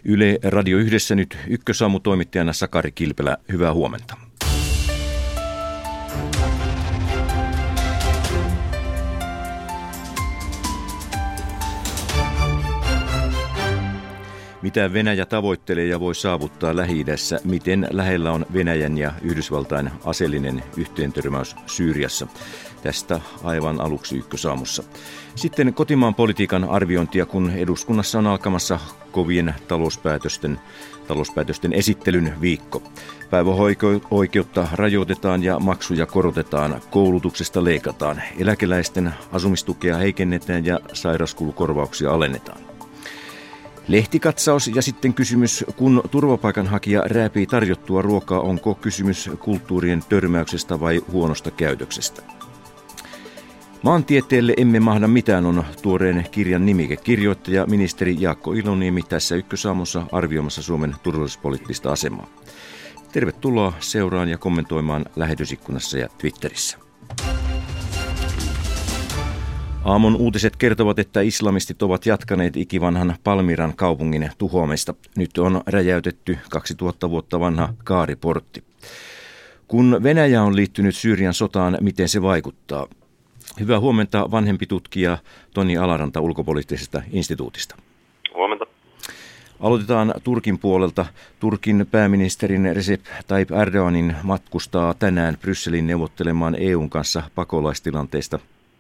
Yle Radio Yhdessä nyt Ykkösaamu toimittajana Sakari Kilpelä. Hyvää huomenta. Mitä Venäjä tavoittelee ja voi saavuttaa Lähi-idässä? Miten lähellä on Venäjän ja Yhdysvaltain aseellinen yhteentörmäys Syyriassa? Tästä aivan aluksi Ykkösaamussa. Sitten kotimaan politiikan arviointia, kun eduskunnassa on alkamassa kovien talouspäätösten esittelyn viikko. Päivähoito-oikeutta rajoitetaan ja maksuja korotetaan, koulutuksesta leikataan, eläkeläisten asumistukea heikennetään ja sairauskulukorvauksia alennetaan. Lehtikatsaus ja sitten kysymys, kun turvapaikanhakija rääpii tarjottua ruokaa, onko kysymys kulttuurien törmäyksestä vai huonosta käytöksestä? Maantieteelle emme mahda mitään on tuoreen kirjan nimike. Kirjoittaja ministeri Jaakko Iloniemi tässä Ykkösaamussa arvioimassa Suomen turvallisuuspoliittista asemaa. Tervetuloa seuraan ja kommentoimaan lähetysikkunassa ja Twitterissä. Aamun uutiset kertovat, että islamistit ovat jatkaneet ikivanhan Palmiran kaupungin tuhoamista. Nyt on räjäytetty 2000 vuotta vanha Kaariportti. Kun Venäjä on liittynyt Syyrian sotaan, miten se vaikuttaa? Hyvää huomenta vanhempi tutkija Toni Alaranta ulkopoliittisesta instituutista. Huomenta. Aloitetaan Turkin puolelta. Turkin pääministerin Recep Tayyip Erdoğanin matkustaa tänään Brysseliin neuvottelemaan EUn kanssa pakolaistilanteesta.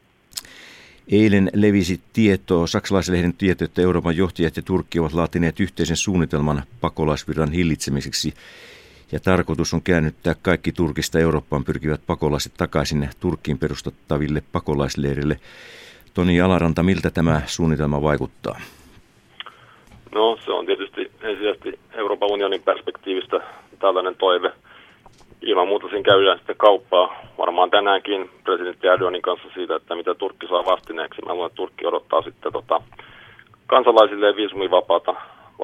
Eilen levisi saksalaislehden tieto, että Euroopan johtajat ja Turkki ovat laatineet yhteisen suunnitelman pakolaisvirran hillitsemiseksi. Ja tarkoitus on käännyttää kaikki Turkista Eurooppaan pyrkivät pakolaiset takaisin Turkkiin perustettaville pakolaisleirille. Toni Alaranta, miltä tämä suunnitelma vaikuttaa? No, se on tietysti ensisijaisesti Euroopan unionin perspektiivistä tällainen toive. Ilman muuta siinä käydään sitten kauppaa varmaan tänäänkin presidentti Erdoğanin kanssa siitä, että mitä Turkki saa vastineeksi. Mä luulen, että Turkki odottaa sitten kansalaisille viisumivapaata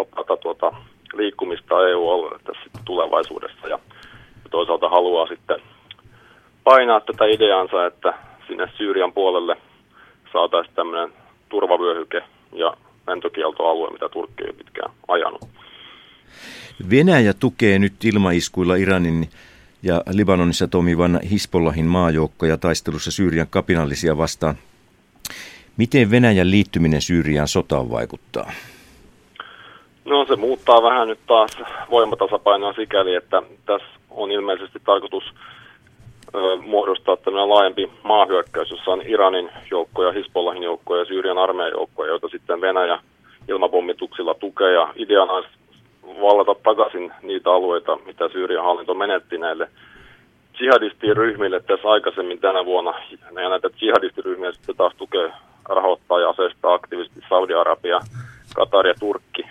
liikkumista EU-alueelle tässä sitten tulevaisuudessa. Ja toisaalta haluaa sitten painaa tätä ideaansa, että sinne Syyrian puolelle saataisiin tämmöinen turvavyöhyke ja lentokieltoalue, mitä Turkki on pitkään ajanut. Venäjä tukee nyt ilmaiskuilla Iranin ja Libanonissa toimivan Hizbollahin maajoukkoja taistelussa Syyrian kapinallisia vastaan. Miten Venäjän liittyminen Syyriaan sotaan vaikuttaa? No, se muuttaa vähän nyt taas voimatasapainoa sikäli, että tässä on ilmeisesti tarkoitus muodostaa tämmöinen laajempi maahyökkäys, jossa on Iranin joukkoja, Hizbollahin joukkoja ja Syyrian armeijan joukkoja, joita sitten Venäjä ilmapommituksilla tukee. Ja ideana olisi vallata takaisin niitä alueita, mitä Syyrian hallinto menetti näille jihadistiryhmille tässä aikaisemmin tänä vuonna. Ja näitä jihadistiryhmiä sitten taas tukee, rahoittaa ja aseistaa aktiivisesti Saudi-Arabia, Katar ja Turkki.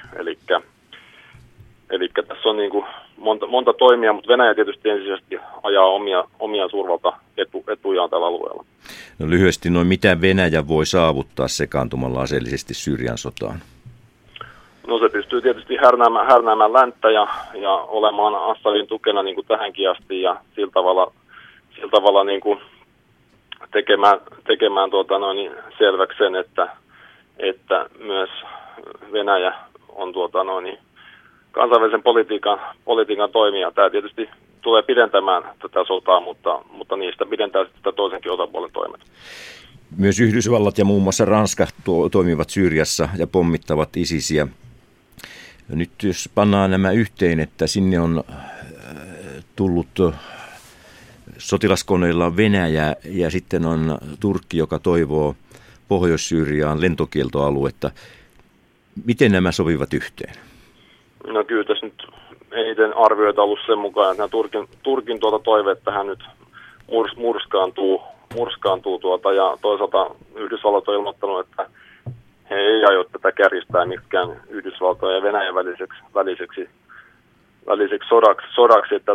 Eli tässä on niin kuin monta toimia, mutta Venäjä tietysti ensisijaisesti ajaa omia suurvalta-etujaan tällä alueella. No lyhyesti noin, mitä Venäjä voi saavuttaa sekaantumalla aseellisesti Syyrian sotaan? No, se pystyy tietysti härnäämään länttä ja olemaan Assadin tukena niin kuin tähänkin asti ja sillä tavalla niin kuin tekemään selväksi sen, että myös Venäjä on kansainvälisen politiikan toimija. Tämä tietysti tulee pidentämään tätä sotaa, mutta niistä pidentää sitten toisenkin osapuolen toimet. Myös Yhdysvallat ja muun muassa Ranska toimivat Syyriassa ja pommittavat ISISiä. Nyt jos pannaan nämä yhteen, että sinne on tullut sotilaskoneilla Venäjä ja sitten on Turkki, joka toivoo Pohjois-Syyriaan lentokieltoaluetta. Miten nämä sopivat yhteen? No kyllä tässä nyt eniten arvioita ollut sen mukaan, että Turkin toiveet tähän nyt murskaantuu ja toisaalta Yhdysvallat on ilmoittanut, että he ei aio tätä kärjistää mikään Yhdysvaltojen ja Venäjän väliseksi sodaksi, että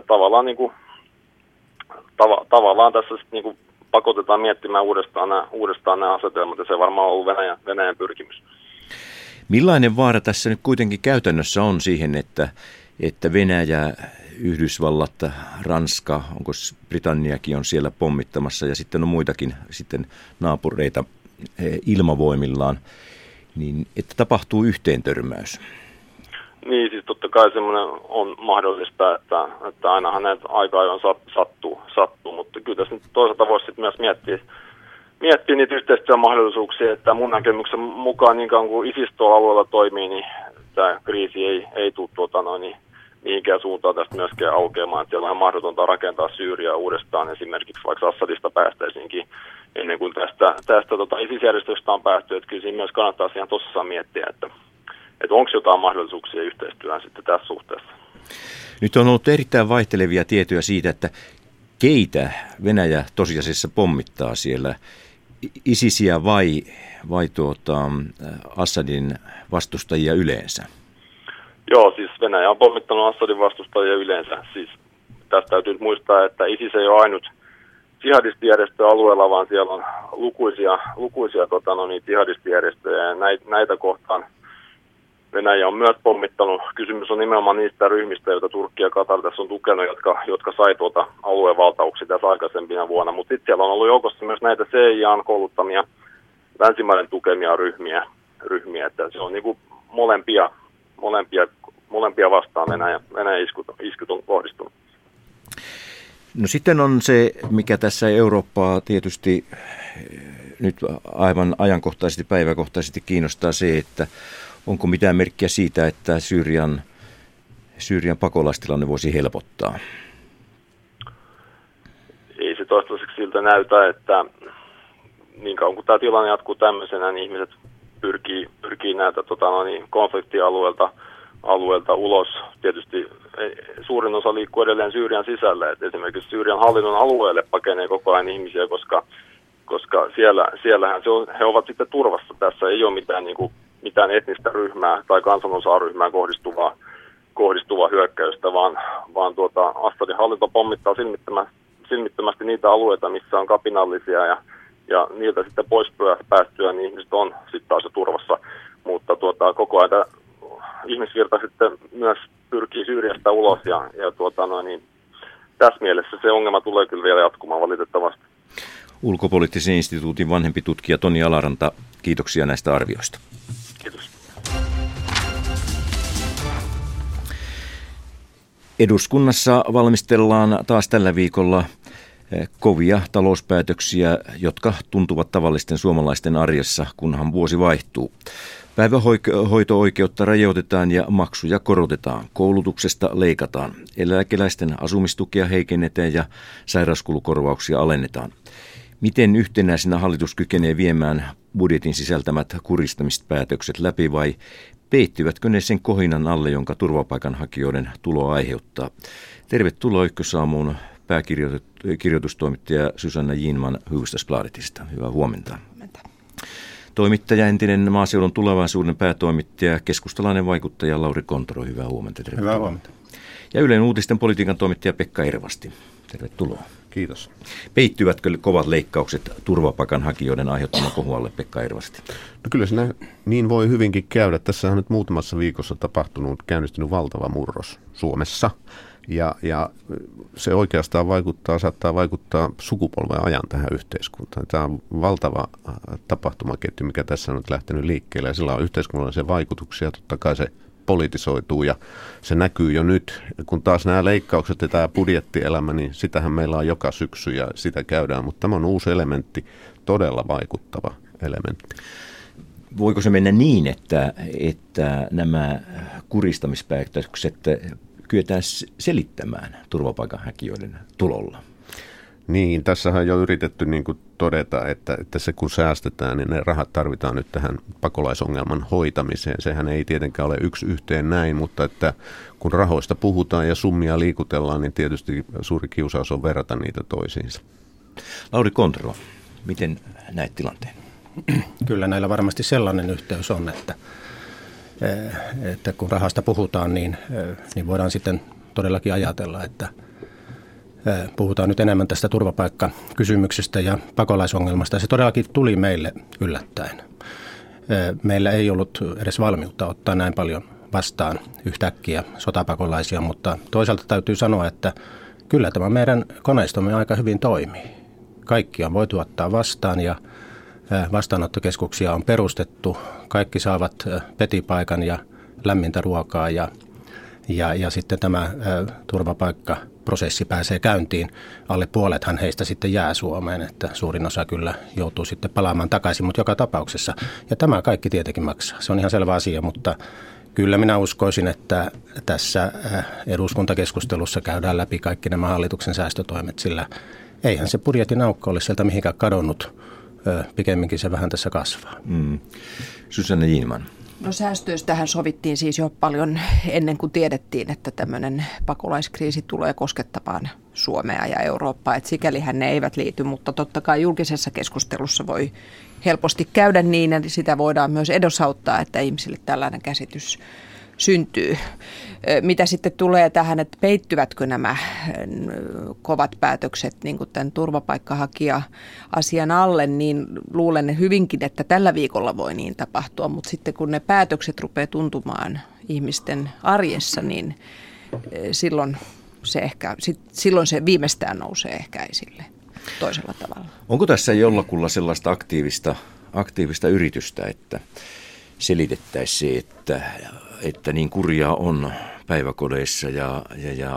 tavallaan tässä niin kuin pakotetaan miettimään uudestaan nämä asetelmat, ja se varmaan on ollut Venäjän pyrkimys. Millainen vaara tässä nyt kuitenkin käytännössä on siihen, että Venäjä, Yhdysvallat, Ranska, onko Britanniakin on siellä pommittamassa ja sitten on muitakin sitten naapureita ilmavoimillaan, niin että tapahtuu yhteentörmäys? Niin, siis totta kai semmoinen on mahdollista, että ainahan näitä aika-ajoin sattuu, mutta kyllä tässä nyt toisaalta voisi sitten myös miettiä niitä yhteistyömahdollisuuksia, että mun näkemyksen mukaan niin kauan kuin ISIS tuolla alueella toimii, niin tämä kriisi ei tule mihinkään suuntaan tästä myöskään aukeamaan. Että siellä on mahdotonta rakentaa Syyriaa uudestaan, esimerkiksi vaikka Assadista päästäisinkin ennen kuin tästä ISIS-järjestöstä on päästy. Että kyllä siinä myös kannattaa ihan tosissaan miettiä, että onko jotain mahdollisuuksia yhteistyöhön sitten tässä suhteessa. Nyt on ollut erittäin vaihtelevia tietoja siitä, että keitä Venäjä tosiasiassa pommittaa siellä, ISISiä vai Assadin vastustajia yleensä? Joo, siis Venäjä on pommittanut Assadin vastustajia yleensä. Siis tästä täytyy nyt muistaa, että ISIS ei ole ainut jihadistijärjestö alueella, vaan siellä on lukuisia jihadistijärjestöjä ja näitä kohtaan Venäjä on myös pommittanut. Kysymys on nimenomaan niistä ryhmistä, joita Turkki ja Katar tässä on tukenut, jotka sai alueen valtauksia tässä aikaisempina vuonna. Mutta sitten siellä on ollut joukossa myös näitä CIA:n kouluttamia länsimaiden tukemia ryhmiä, että se on niin kuin molempia vastaan Venäjän iskut on kohdistunut. No sitten on se, mikä tässä Eurooppaa tietysti nyt aivan ajankohtaisesti, päiväkohtaisesti kiinnostaa se, että onko mitään merkkiä siitä, että Syyrian pakolaistilanne voisi helpottaa? Ei se toistaiseksi siltä näytä, että niin kauan kuin tämä tilanne jatkuu tämmöisenä, niin ihmiset pyrkii näitä konfliktialueelta ulos. Tietysti suurin osa liikkuu edelleen Syyrian sisällä, että esimerkiksi Syyrian hallinnon alueelle pakenee koko ajan ihmisiä, koska siellähän he ovat sitten turvassa. Tässä ei ole mitään etnistä ryhmää tai kansanosaryhmää kohdistuvaa hyökkäystä, vaan Assadin hallinto pommittaa silmittömästi niitä alueita, missä on kapinallisia ja niiltä sitten pois päästyä, niin ihmiset on sitten taas jo turvassa. Mutta koko ajan ihmisvirta sitten myös pyrkii Syyriasta ulos ja tässä mielessä se ongelma tulee kyllä vielä jatkumaan valitettavasti. Ulkopoliittisen instituutin vanhempi tutkija Toni Alaranta, kiitoksia näistä arvioista. Kiitos. Eduskunnassa valmistellaan taas tällä viikolla kovia talouspäätöksiä, jotka tuntuvat tavallisten suomalaisten arjessa, kunhan vuosi vaihtuu. Päivähoito-oikeutta rajoitetaan ja maksuja korotetaan. Koulutuksesta leikataan. Eläkeläisten asumistukea heikennetään ja sairauskulukorvauksia alennetaan. Miten yhtenäisenä hallitus kykenee viemään budjetin sisältämät kuristamispäätökset läpi vai peittyvätkö ne sen kohinan alle, jonka turvapaikanhakijoiden tulo aiheuttaa? Tervetuloa Ykkösaamuun pääkirjoitustoimittaja Susanna Jinman Hufvudstadsbladetista. Hyvää huomenta. Toimittaja, entinen Maaseudun Tulevaisuuden päätoimittaja, keskustalainen vaikuttaja Lauri Kontoro. Hyvää huomenta. Tervetuloa. Hyvää huomenta. Ja Ylen uutisten politiikan toimittaja Pekka Ervasti. Tervetuloa. Kiitos. Peittyvätkö kovat leikkaukset turvapaikanhakijoiden aiheuttaman kohualle, Pekka Ervasti? No kyllä siinä niin voi hyvinkin käydä. Tässä on nyt muutamassa viikossa käynnistynyt valtava murros Suomessa. Ja se oikeastaan saattaa vaikuttaa sukupolven ajan tähän yhteiskuntaan. Tämä on valtava tapahtumaketju, mikä tässä on nyt lähtenyt liikkeelle, ja sillä on yhteiskunnallisia vaikutuksia. Totta kai se politisoituu, ja se näkyy jo nyt. Kun taas nämä leikkaukset ja tämä budjettielämä, niin sitähän meillä on joka syksy, ja sitä käydään. Mutta tämä on uusi elementti, todella vaikuttava elementti. Voiko se mennä niin, että nämä kuristamispäätökset kyetään selittämään turvapaikanhakijoiden tulolla? Niin, tässähän on jo yritetty niin kuin todeta, että se kun säästetään, niin ne rahat tarvitaan nyt tähän pakolaisongelman hoitamiseen. Sehän ei tietenkään ole yksi yhteen näin, mutta että kun rahoista puhutaan ja summia liikutellaan, niin tietysti suuri kiusaus on verrata niitä toisiinsa. Lauri Kontoro, miten näet tilanteen? Kyllä näillä varmasti sellainen yhteys on, että kun rahasta puhutaan, niin voidaan sitten todellakin ajatella, että puhutaan nyt enemmän tästä turvapaikkakysymyksestä ja pakolaisongelmasta. Se todellakin tuli meille yllättäen. Meillä ei ollut edes valmiutta ottaa näin paljon vastaan yhtäkkiä sotapakolaisia, mutta toisaalta täytyy sanoa, että kyllä tämä meidän koneistomme aika hyvin toimii. Kaikki on voitu ottaa vastaan ja vastaanottokeskuksia on perustettu. Kaikki saavat petipaikan ja lämmintä ruokaa ja sitten tämä turvapaikkaprosessi pääsee käyntiin. Alle puolethan heistä sitten jää Suomeen, että suurin osa kyllä joutuu sitten palaamaan takaisin, mutta joka tapauksessa. Ja tämä kaikki tietenkin maksaa. Se on ihan selvä asia, mutta kyllä minä uskoisin, että tässä eduskuntakeskustelussa käydään läpi kaikki nämä hallituksen säästötoimet, sillä eihän se budjetin aukko ole sieltä mihinkään kadonnut. Pikemminkin se vähän tässä kasvaa. Susanne Ginman. No säästöistähän sovittiin siis jo paljon ennen kuin tiedettiin, että tämmöinen pakolaiskriisi tulee koskettamaan Suomea ja Eurooppaa. Et sikälihän ne eivät liity, mutta totta kai julkisessa keskustelussa voi helposti käydä niin, että sitä voidaan myös edesauttaa, että ihmisille tällainen käsitys syntyy. Mitä sitten tulee tähän, että peittyvätkö nämä kovat päätökset niin kuin tämän turvapaikkahakija-asian alle, niin luulen hyvinkin, että tällä viikolla voi niin tapahtua, mutta sitten kun ne päätökset rupeaa tuntumaan ihmisten arjessa, niin silloin se viimeistään nousee ehkä esille toisella tavalla. Onko tässä jollakulla sellaista aktiivista yritystä, että selitettäisiin se, että niin kurjaa on päiväkodeissa ja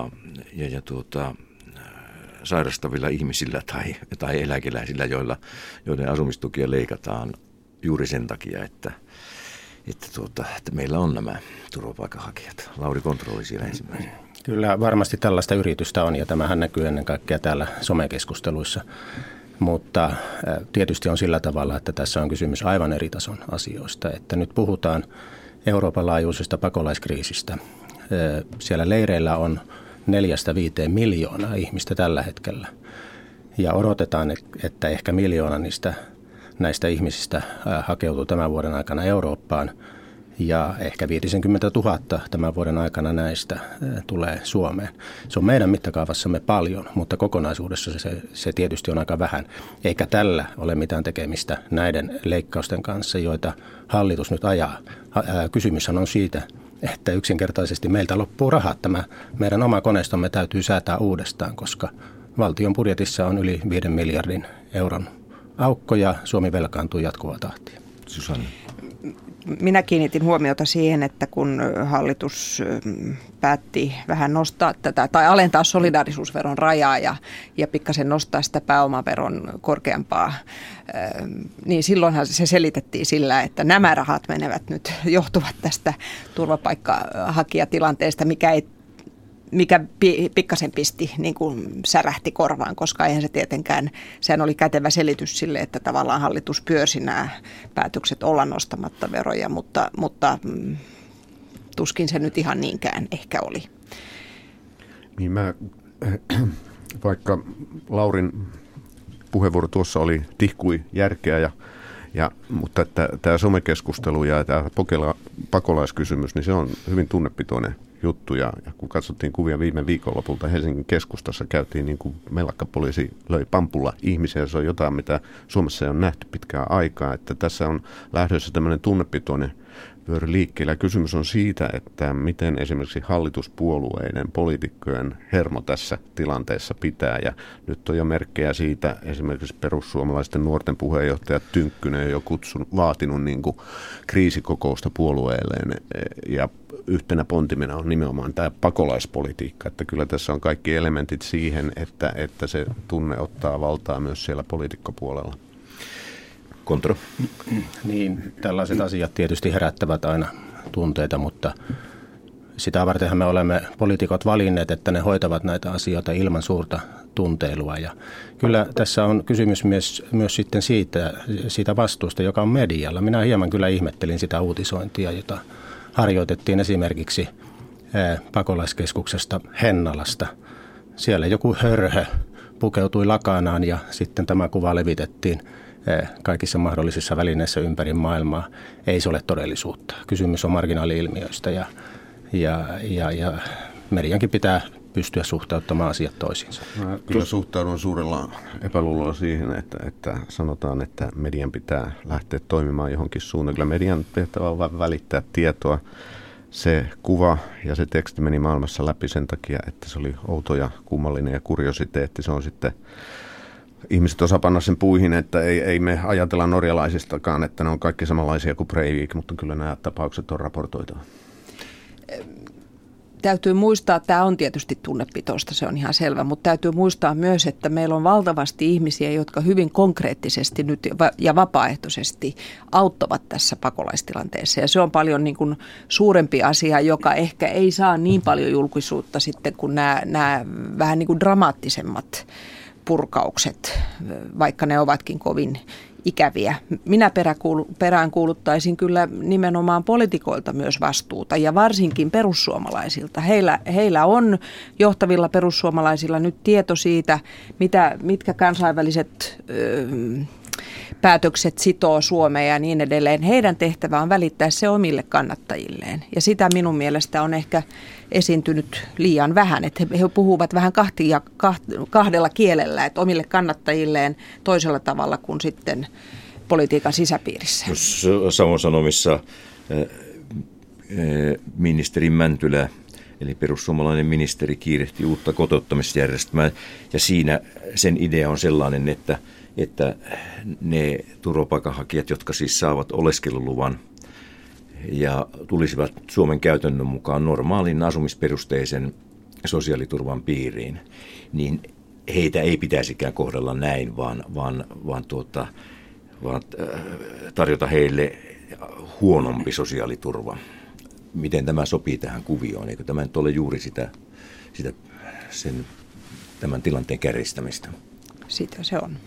sairastavilla ihmisillä tai eläkeläisillä, joiden asumistukia leikataan juuri sen takia, että meillä on nämä turvapaikanhakijat. Lauri Kontrolli siellä ensimmäisenä. Kyllä varmasti tällaista yritystä on ja tämähän näkyy ennen kaikkea täällä somekeskusteluissa. Mutta tietysti on sillä tavalla, että tässä on kysymys aivan eri tason asioista. Että nyt puhutaan Euroopan laajuisesta pakolaiskriisistä. Siellä leireillä on 4-5 miljoonaa ihmistä tällä hetkellä. Ja odotetaan, että ehkä 1 miljoona näistä ihmisistä hakeutuu tämän vuoden aikana Eurooppaan. Ja ehkä 50 000 tämän vuoden aikana näistä tulee Suomeen. Se on meidän mittakaavassamme paljon, mutta kokonaisuudessa se tietysti on aika vähän. Eikä tällä ole mitään tekemistä näiden leikkausten kanssa, joita hallitus nyt ajaa. Kysymys on siitä, että yksinkertaisesti meiltä loppuu rahat. Tämä meidän oma koneistomme täytyy säätää uudestaan, koska valtion budjetissa on yli 5 miljardin euron aukko ja Suomi velkaantuu jatkuvaa tahtia. Susanne. Minä kiinnitin huomiota siihen, että kun hallitus päätti vähän nostaa tätä tai alentaa solidaarisuusveron rajaa ja pikkasen nostaa sitä pääomaveron korkeampaa, niin silloinhan se selitettiin sillä, että nämä rahat johtuvat tästä turvapaikkahakijatilanteesta, mikä pikkasen pisti, niin kuin särähti korvaan, koska eihän se tietenkään, sehän oli kätevä selitys sille, että tavallaan hallitus pyörsi nämä päätökset olla nostamatta veroja, mutta tuskin se nyt ihan niinkään ehkä oli. Niin vaikka Laurin puheenvuoro tuossa tihkui järkeä mutta tämä somekeskustelu ja tämä pakolaiskysymys, niin se on hyvin tunnepitoinen juttu. Ja kun katsottiin kuvia viime viikonlopulta Helsingin keskustassa, käytiin niin kuin mellakkapoliisi löi pampulla ihmisiä. Se on jotain, mitä Suomessa ei ole nähty pitkään aikaa. Että tässä on lähdössä tämmöinen tunnepitoinen vyöry liikkeellä. Kysymys on siitä, että miten esimerkiksi hallituspuolueiden poliitikkojen hermo tässä tilanteessa pitää. Ja nyt on jo merkkejä siitä, esimerkiksi perussuomalaisten nuorten puheenjohtaja Tynkkynen on jo vaatinut niin kuin kriisikokousta puolueelleen. Ja yhtenä pontimena on nimenomaan tämä pakolaispolitiikka. Että kyllä tässä on kaikki elementit siihen, että se tunne ottaa valtaa myös siellä poliitikkopuolella. Kontro. Niin, tällaiset asiat tietysti herättävät aina tunteita, mutta sitä vartenhan me olemme poliitikot valinneet, että ne hoitavat näitä asioita ilman suurta tunteilua. Ja kyllä tässä on kysymys myös sitten siitä vastuusta, joka on medialla. Minä hieman kyllä ihmettelin sitä uutisointia, jota harjoitettiin esimerkiksi pakolaiskeskuksesta Hennalasta. Siellä joku hörhö pukeutui lakanaan ja sitten tämä kuva levitettiin kaikissa mahdollisissa välineissä ympäri maailmaa. Ei se ole todellisuutta. Kysymys on marginaali-ilmiöistä ja mediankin pitää pystyä suhtauttamaan asiat toisiinsa. Mä kyllä suhtaudun suurella epäluulolla siihen, että sanotaan, että median pitää lähteä toimimaan johonkin suuntaan. Kyllä median tehtävä on vain välittää tietoa. Se kuva ja se teksti meni maailmassa läpi sen takia, että se oli outo ja kummallinen ja kuriositeetti. Se on sitten, ihmiset osaa panna sen puihin, että ei me ajatella norjalaisistakaan, että ne on kaikki samanlaisia kuin Breivik, mutta kyllä nämä tapaukset on raportoitava. täytyy muistaa, että tämä on tietysti tunnepitoista, se on ihan selvä, mutta täytyy muistaa myös, että meillä on valtavasti ihmisiä, jotka hyvin konkreettisesti nyt ja vapaaehtoisesti auttavat tässä pakolaistilanteessa. Ja se on paljon niin kuin suurempi asia, joka ehkä ei saa niin paljon julkisuutta sitten kuin nämä vähän niin kuin dramaattisemmat purkaukset, vaikka ne ovatkin kovin ikäviä. Minä peräänkuuluttaisin kyllä nimenomaan poliitikoilta myös vastuuta ja varsinkin perussuomalaisilta. Heillä on johtavilla perussuomalaisilla nyt tieto siitä, mitkä kansainväliset päätökset sitoo Suomea ja niin edelleen. Heidän tehtävä on välittää se omille kannattajilleen. Ja sitä minun mielestä on ehkä esiintynyt liian vähän, että he puhuvat vähän kahdella kielellä, että omille kannattajilleen toisella tavalla kuin sitten politiikan sisäpiirissä. Jos Savon Sanomissa ministeri Mäntylä, eli perussuomalainen ministeri, kiirehti uutta kotouttamisjärjestelmää, ja siinä sen idea on sellainen, että ne turvapaikanhakijat, jotka siis saavat oleskeluluvan ja tulisivat Suomen käytännön mukaan normaalin asumisperusteisen sosiaaliturvan piiriin, niin heitä ei pitäisikään kohdella näin, vaan tarjota heille huonompi sosiaaliturva. Miten tämä sopii tähän kuvioon? Eikö tämä nyt ole juuri tämän tilanteen kärjistämistä? Sitä se on.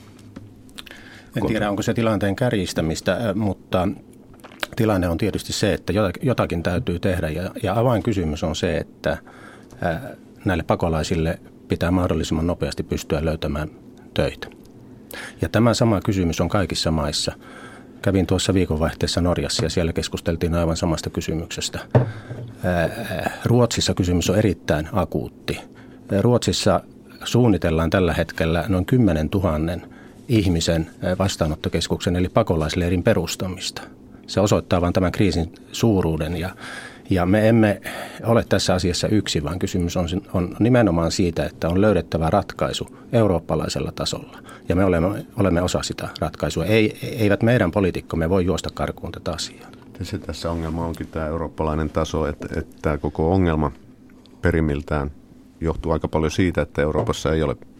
En tiedä, onko se tilanteen kärjistämistä, mutta tilanne on tietysti se, että jotakin täytyy tehdä. Ja avainkysymys on se, että näille pakolaisille pitää mahdollisimman nopeasti pystyä löytämään töitä. Ja tämä sama kysymys on kaikissa maissa. Kävin tuossa viikonvaihteessa Norjassa ja siellä keskusteltiin aivan samasta kysymyksestä. Ruotsissa kysymys on erittäin akuutti. Ruotsissa suunnitellaan tällä hetkellä noin 10 000 ihmisen vastaanottokeskuksen eli pakolaisleirin perustamista. Se osoittaa vain tämän kriisin suuruuden ja me emme ole tässä asiassa yksin, vaan kysymys on nimenomaan siitä, että on löydettävä ratkaisu eurooppalaisella tasolla. Ja me olemme osa sitä ratkaisua. Eivät meidän poliitikkomme voi juosta karkuun tätä asiaa. Se tässä ongelma onkin tämä eurooppalainen taso, että tämä koko ongelma perimiltään johtuu aika paljon siitä, että Euroopassa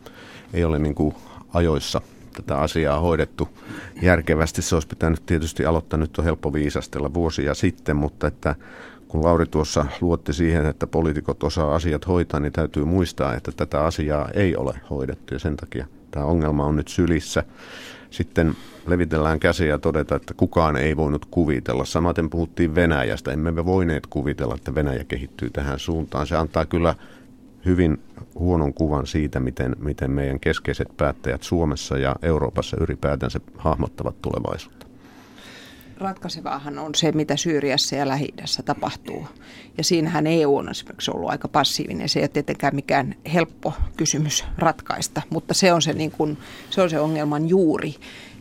ei ole niin kuin ajoissa tätä asiaa hoidettu järkevästi. Se olisi pitänyt tietysti aloittaa, nyt on helppo viisastella vuosia sitten, mutta että kun Lauri tuossa luotti siihen, että poliitikot osaa asiat hoitaa, niin täytyy muistaa, että tätä asiaa ei ole hoidettu ja sen takia tämä ongelma on nyt sylissä. Sitten levitellään käsiä ja todeta, että kukaan ei voinut kuvitella. Samaten puhuttiin Venäjästä. Emme me voineet kuvitella, että Venäjä kehittyy tähän suuntaan. Se antaa kyllä hyvin huonon kuvan siitä, miten meidän keskeiset päättäjät Suomessa ja Euroopassa ylipäätänsä hahmottavat tulevaisuutta. Ratkaisevaahan on se, mitä Syyriassa ja Lähi-idässä tapahtuu. Ja siinähän EU on esimerkiksi ollut aika passiivinen. Se ei ole tietenkään mikään helppo kysymys ratkaista, mutta se on se ongelman juuri.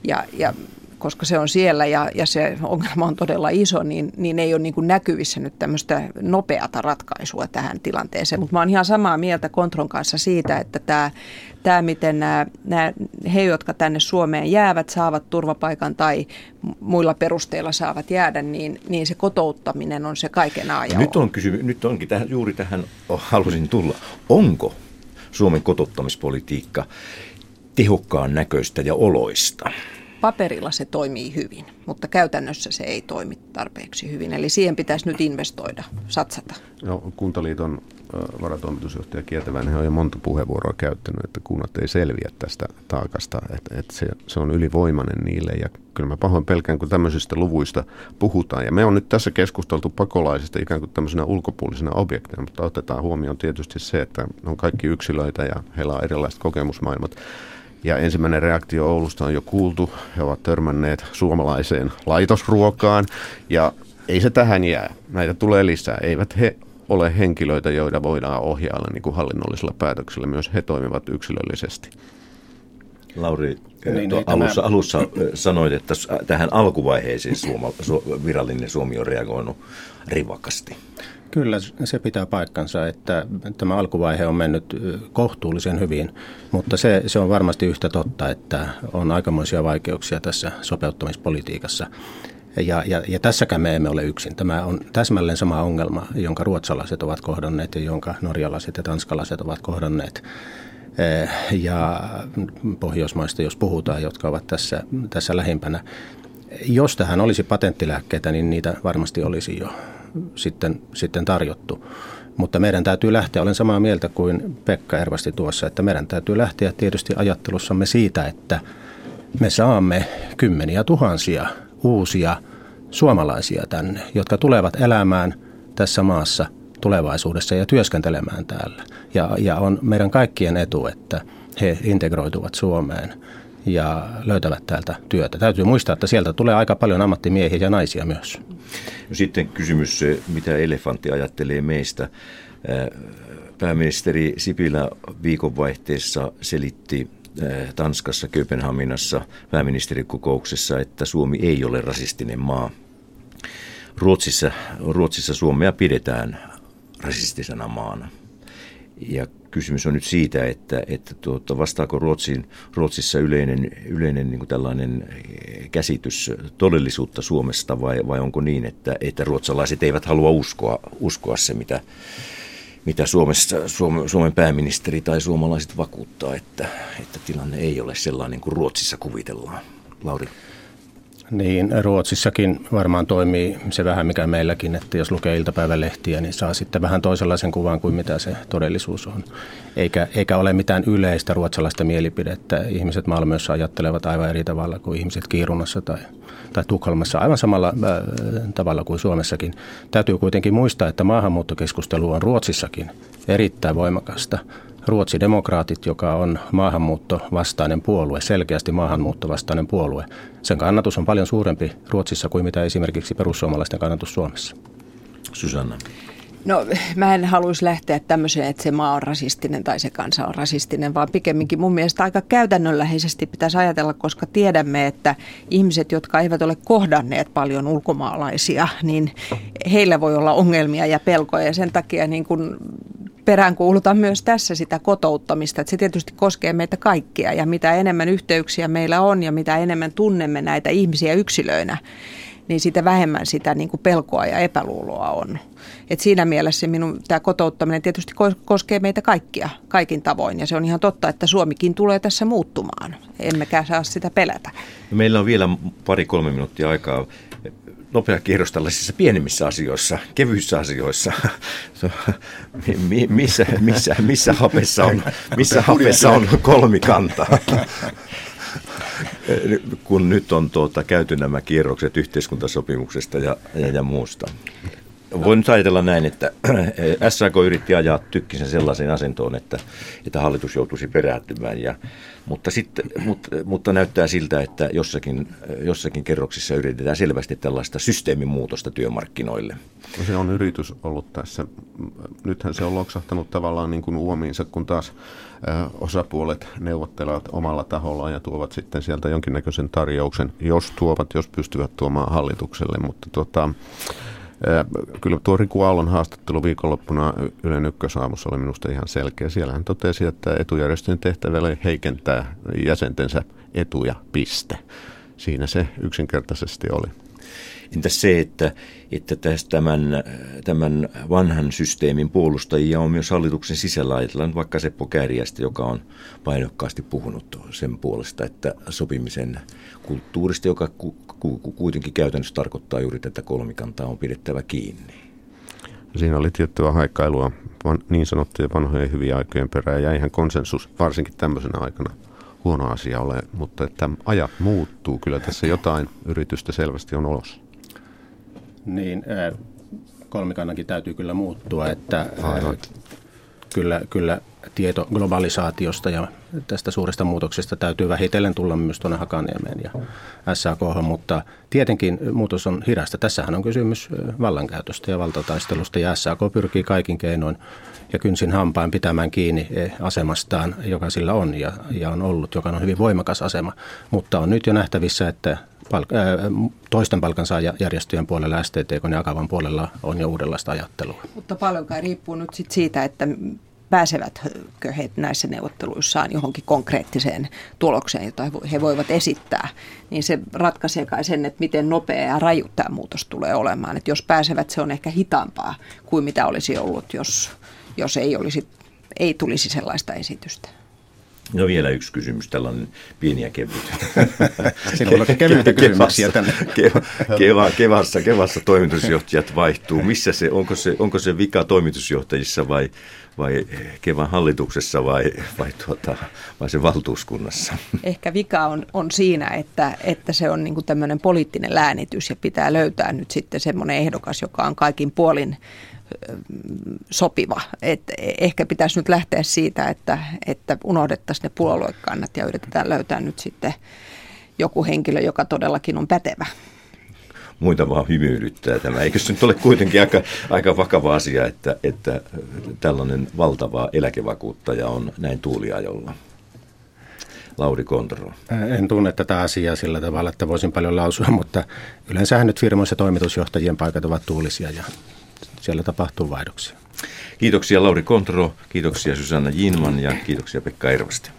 Ja koska se on siellä ja se ongelma on todella iso, niin ei ole niin kuin näkyvissä nyt tämmöistä nopeata ratkaisua tähän tilanteeseen. Mutta mä oon ihan samaa mieltä Kontron kanssa siitä, että tämä miten he, jotka tänne Suomeen jäävät, saavat turvapaikan tai muilla perusteilla saavat jäädä, niin se kotouttaminen on se kaiken A ja O. Nyt onkin juuri tähän halusin tulla. Onko Suomen kotouttamispolitiikka tehokkaan näköistä ja oloista? Paperilla se toimii hyvin, mutta käytännössä se ei toimi tarpeeksi hyvin. Eli siihen pitäisi nyt investoida, satsata. No, Kuntaliiton varatoimitusjohtaja Kietäväinen on jo monta puheenvuoroa käyttänyt, että kunnat ei selviä tästä taakasta, että se on ylivoimainen niille. Ja kyllä mä pahoin pelkään, kun tämmöisistä luvuista puhutaan. Ja me on nyt tässä keskusteltu pakolaisista ikään kuin tämmöisenä ulkopuolisena objektina, mutta otetaan huomioon tietysti se, että ne on kaikki yksilöitä ja heillä on erilaiset kokemusmaailmat. Ja ensimmäinen reaktio Oulusta on jo kuultu. He ovat törmänneet suomalaiseen laitosruokaan ja ei se tähän jää. Näitä tulee lisää. Eivät he ole henkilöitä, joita voidaan ohjailla niin kuin hallinnollisilla päätöksillä. Myös he toimivat yksilöllisesti. Lauri, alussa sanoit, että tähän alkuvaiheeseen virallinen Suomi on reagoinut rivakasti. Kyllä, se pitää paikkansa, että tämä alkuvaihe on mennyt kohtuullisen hyvin, mutta se on varmasti yhtä totta, että on aikamoisia vaikeuksia tässä sopeuttamispolitiikassa. Ja tässäkään me emme ole yksin. Tämä on täsmälleen sama ongelma, jonka ruotsalaiset ovat kohdanneet ja jonka norjalaiset ja tanskalaiset ovat kohdanneet. Ja Pohjoismaista, jos puhutaan, jotka ovat tässä lähimpänä. Jos tähän olisi patenttilääkkeitä, niin niitä varmasti olisi jo sitten tarjottu. Mutta meidän täytyy lähteä, olen samaa mieltä kuin Pekka Ervasti tuossa, että meidän täytyy lähteä tietysti ajattelussamme siitä, että me saamme kymmeniä tuhansia uusia suomalaisia tänne, jotka tulevat elämään tässä maassa tulevaisuudessa ja työskentelemään täällä. Ja on meidän kaikkien etu, että he integroituvat Suomeen ja löytävät täältä työtä. Täytyy muistaa, että sieltä tulee aika paljon ammattimiehiä ja naisia myös. No sitten kysymys, mitä elefantti ajattelee meistä. Pääministeri Sipilä viikonvaihteessa selitti Tanskassa, Kööpenhaminassa pääministerikokouksessa, että Suomi ei ole rasistinen maa. Ruotsissa Suomea pidetään rasistisena maana. Ja kysymys on nyt siitä, että vastaako Ruotsissa yleinen niin kuin tällainen käsitys todellisuutta Suomesta vai onko niin, että ruotsalaiset eivät halua uskoa se, mitä Suomen pääministeri tai suomalaiset vakuuttaa, että tilanne ei ole sellainen kuin Ruotsissa kuvitellaan. Lauri. Niin, Ruotsissakin varmaan toimii se vähän mikä meilläkin, että jos lukee iltapäivälehtiä, niin saa sitten vähän toisenlaisen kuvan kuin mitä se todellisuus on. Eikä ole mitään yleistä ruotsalaista mielipidettä. Ihmiset Malmössä ajattelevat aivan eri tavalla kuin ihmiset Kiirunassa tai Tukholmassa, aivan samalla tavalla kuin Suomessakin. Täytyy kuitenkin muistaa, että maahanmuuttokeskustelu on Ruotsissakin erittäin voimakasta. Ruotsidemokraatit, joka on maahanmuuttovastainen puolue, selkeästi maahanmuuttovastainen puolue, sen kannatus on paljon suurempi Ruotsissa kuin mitä esimerkiksi perussuomalaisten kannatus Suomessa. Susanna. No mä en haluaisi lähteä tämmöiseen, että se maa on rasistinen tai se kansa on rasistinen, vaan pikemminkin mun mielestä aika käytännönläheisesti pitäisi ajatella, koska tiedämme, että ihmiset, jotka eivät ole kohdanneet paljon ulkomaalaisia, niin heillä voi olla ongelmia ja pelkoja ja sen takia niin kuin peräänkuulutan myös tässä sitä kotouttamista, että se tietysti koskee meitä kaikkia ja mitä enemmän yhteyksiä meillä on ja mitä enemmän tunnemme näitä ihmisiä yksilöinä, niin sitä vähemmän sitä niin kuin pelkoa ja epäluuloa on. Et siinä mielessä tämä kotouttaminen tietysti koskee meitä kaikkia, kaikin tavoin ja se on ihan totta, että Suomikin tulee tässä muuttumaan, emmekä saa sitä pelätä. Meillä on vielä 2-3 minuuttia aikaa. Nopea kierros tällaisissa pienemmissä asioissa, kevyissä asioissa. Missä hapessa on kolmikanta? Kun nyt on käyty nämä kierrokset yhteiskuntasopimuksesta ja muusta. Voin nyt ajatella näin, että SAK yritti ajaa Tykkisen sellaiseen asentoon, että hallitus joutuisi perääntymään. Mutta näyttää siltä, että jossakin kerroksissa yritetään selvästi tällaista systeemimuutosta työmarkkinoille. Se on yritys ollut tässä. Nythän se on loksahtanut tavallaan niin kuin uomiinsa, kun taas osapuolet neuvottelevat omalla tahollaan ja tuovat sitten sieltä jonkinnäköisen tarjouksen, jos pystyvät tuomaan hallitukselle. Mutta kyllä tuo Riku Aallon haastattelu viikonloppuna Ylen Ykkösaamussa oli minusta ihan selkeä. Siellä hän totesi, että etujärjestöjen tehtävä oli heikentää jäsentensä etuja, piste. Siinä se yksinkertaisesti oli. Entäs se, että tämän vanhan systeemin puolustajia on myös hallituksen sisällä, ajatellaan vaikka Seppo Kääriäistä, joka on painokkaasti puhunut sen puolesta, että sopimisen kulttuurista, joka kuitenkin käytännössä tarkoittaa juuri tätä kolmikantaa, on pidettävä kiinni. Siinä oli tiettyä haikkailua niin sanottuja vanhojen hyviä aikojen perään ja eihän konsensus varsinkin tämmöisenä aikana huono asia ole, mutta että ajat muuttuu. Kyllä tässä jotain yritystä selvästi on ulos. Niin, kolmikannankin täytyy kyllä muuttua, että kyllä tieto globalisaatiosta ja tästä suuresta muutoksesta täytyy vähitellen tulla myös tuonne Hakaniemeen ja SAK:hon, mutta tietenkin muutos on hidasta. Tässähän on kysymys vallankäytöstä ja valtataistelusta ja SAK pyrkii kaikin keinoin ja kynsin hampain pitämään kiinni asemastaan, joka sillä on ja on ollut, joka on hyvin voimakas asema, mutta on nyt jo nähtävissä, että toisten palkansaajajärjestöjen puolella, STTK ja Akavan puolella on jo uudenlaista ajattelua. Mutta paljon kai riippuu nyt siitä, että pääsevätkö he näissä neuvotteluissaan johonkin konkreettiseen tulokseen, jota he voivat esittää, niin se ratkaisee kai sen, että miten nopea ja raju tämä muutos tulee olemaan. Että jos pääsevät, se on ehkä hitaampaa kuin mitä olisi ollut, jos ei tulisi sellaista esitystä. No vielä yksi kysymys, tällainen pieni ja kevyt. Siinä on kevyitä kysymyksiä tänne. Kevassa toimitusjohtajat vaihtuu. Missä onko se vika toimitusjohtajissa vai Kevan hallituksessa vai se valtuuskunnassa? Ehkä vika on siinä, että se on niin kuin tämmöinen poliittinen läänitys ja pitää löytää nyt sitten semmoinen ehdokas, joka on kaikin puolin sopiva. Et ehkä pitäisi nyt lähteä siitä, että unohdettaisiin ne puoluekannat ja yritetään löytää nyt sitten joku henkilö, joka todellakin on pätevä. Muita vaan hymyilyttää tämä. Eikö se nyt ole kuitenkin aika vakava asia, että tällainen valtava eläkevakuuttaja on näin tuuliajolla? Lauri Kontro. En tunne tätä asiaa sillä tavalla, että voisin paljon lausua, mutta yleensähän nyt firmoissa toimitusjohtajien paikat ovat tuulisia ja siellä tapahtuu vaihdoksia. Kiitoksia Lauri Kontro, kiitoksia Susanna Jinman ja kiitoksia Pekka Ervasti.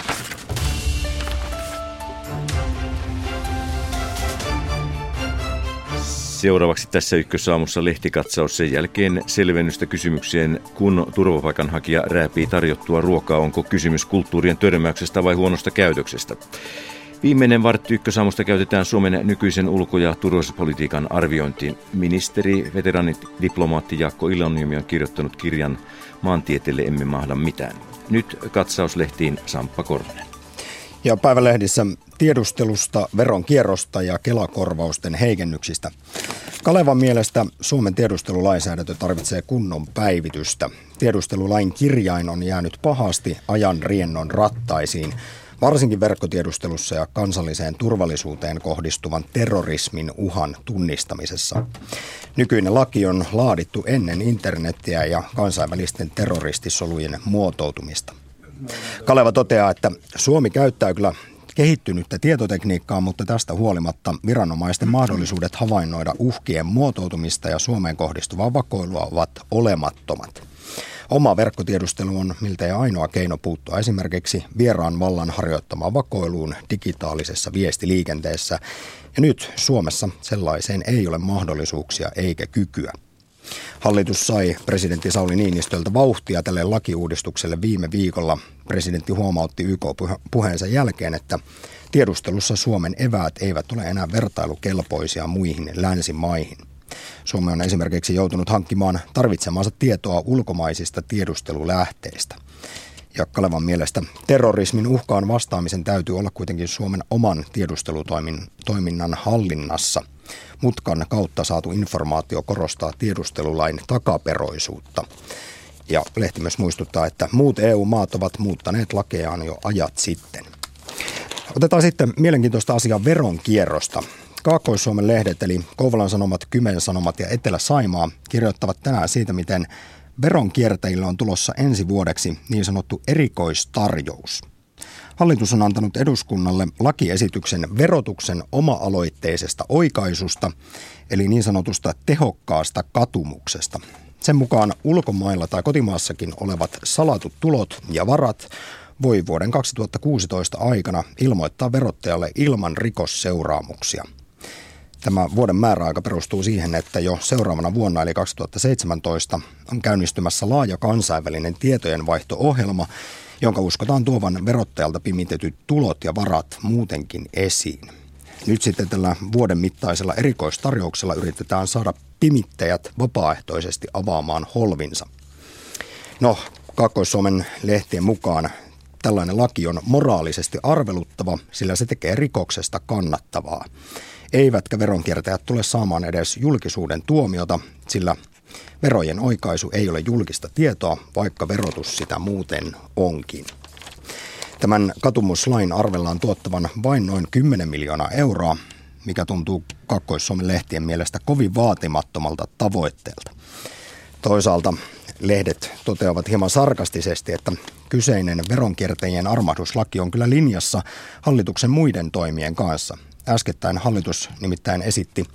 Seuraavaksi tässä Ykkösaamussa lehtikatsaus, sen jälkeen selvennystä kysymykseen, kun turvapaikanhakija rääpii tarjottua ruokaa, onko kysymys kulttuurien törmäyksestä vai huonosta käytöksestä. Viimeinen vartti Ykkösaamusta käytetään Suomen nykyisen ulko- ja turvallisuuspolitiikan arviointiin. Ministeri, veteraanidiplomaatti Jaakko Iloniemi on kirjoittanut kirjan Maantieteelle emme mahda mitään. Nyt katsauslehtiin Samppa Korhonen. Ja päivälehdissä tiedustelusta, veronkierrosta ja Kela-korvausten heikennyksistä. Kalevan mielestä Suomen tiedustelulainsäädäntö tarvitsee kunnon päivitystä. Tiedustelulain kirjain on jäänyt pahasti ajan riennon rattaisiin, varsinkin verkkotiedustelussa ja kansalliseen turvallisuuteen kohdistuvan terrorismin uhan tunnistamisessa. Nykyinen laki on laadittu ennen internetiä ja kansainvälisten terroristisolujen muotoutumista. Kaleva toteaa, että Suomi käyttää kyllä kehittynyttä tietotekniikkaa, mutta tästä huolimatta viranomaisten mahdollisuudet havainnoida uhkien muotoutumista ja Suomeen kohdistuvaa vakoilua ovat olemattomat. Oma verkkotiedustelu on miltei ainoa keino puuttua esimerkiksi vieraan vallan harjoittamaan vakoiluun digitaalisessa viestiliikenteessä. Ja nyt Suomessa sellaiseen ei ole mahdollisuuksia eikä kykyä. Hallitus sai presidentti Sauli Niinistöltä vauhtia tälle lakiuudistukselle viime viikolla. Presidentti huomautti YK-puheensa jälkeen, että tiedustelussa Suomen eväät eivät ole enää vertailukelpoisia muihin länsimaihin. Suomi on esimerkiksi joutunut hankkimaan tarvitsemaansa tietoa ulkomaisista tiedustelulähteistä. Ja Kalevan mielestä terrorismin uhkaan vastaamisen täytyy olla kuitenkin Suomen oman tiedustelutoiminnan hallinnassa. Mutkan kautta saatu informaatio korostaa tiedustelulain takaperoisuutta. Ja lehti myös muistuttaa, että muut EU-maat ovat muuttaneet lakejaan jo ajat sitten. Otetaan sitten mielenkiintoista asiaa veronkierrosta. Kaakkois-Suomen lehdet eli Kouvolan Sanomat, Kymen Sanomat ja Etelä-Saimaa kirjoittavat tänään siitä, miten veronkiertäjille on tulossa ensi vuodeksi niin sanottu erikoistarjous. Hallitus on antanut eduskunnalle lakiesityksen verotuksen oma-aloitteisesta oikaisusta, eli niin sanotusta tehokkaasta katumuksesta. Sen mukaan ulkomailla tai kotimaassakin olevat salatut tulot ja varat voi vuoden 2016 aikana ilmoittaa verottajalle ilman rikosseuraamuksia. Tämä vuoden määräaika perustuu siihen, että jo seuraavana vuonna eli 2017 on käynnistymässä laaja kansainvälinen tietojenvaihto-ohjelma, jonka uskotaan tuovan verottajalta pimitetyt tulot ja varat muutenkin esiin. Nyt sitten tällä vuoden mittaisella erikoistarjouksella yritetään saada pimittäjät vapaaehtoisesti avaamaan holvinsa. No, Kaakkois-Suomen lehtien mukaan tällainen laki on moraalisesti arveluttava, sillä se tekee rikoksesta kannattavaa. Eivätkä veronkiertäjät tule saamaan edes julkisuuden tuomiota, sillä verojen oikaisu ei ole julkista tietoa, vaikka verotus sitä muuten onkin. Tämän katumuslain arvellaan tuottavan vain noin 10 miljoonaa euroa, mikä tuntuu Kaakkois-Suomen lehtien mielestä kovin vaatimattomalta tavoitteelta. Toisaalta lehdet toteavat hieman sarkastisesti, että kyseinen veronkiertäjien armahduslaki on kyllä linjassa hallituksen muiden toimien kanssa. Äskettäin hallitus nimittäin esitti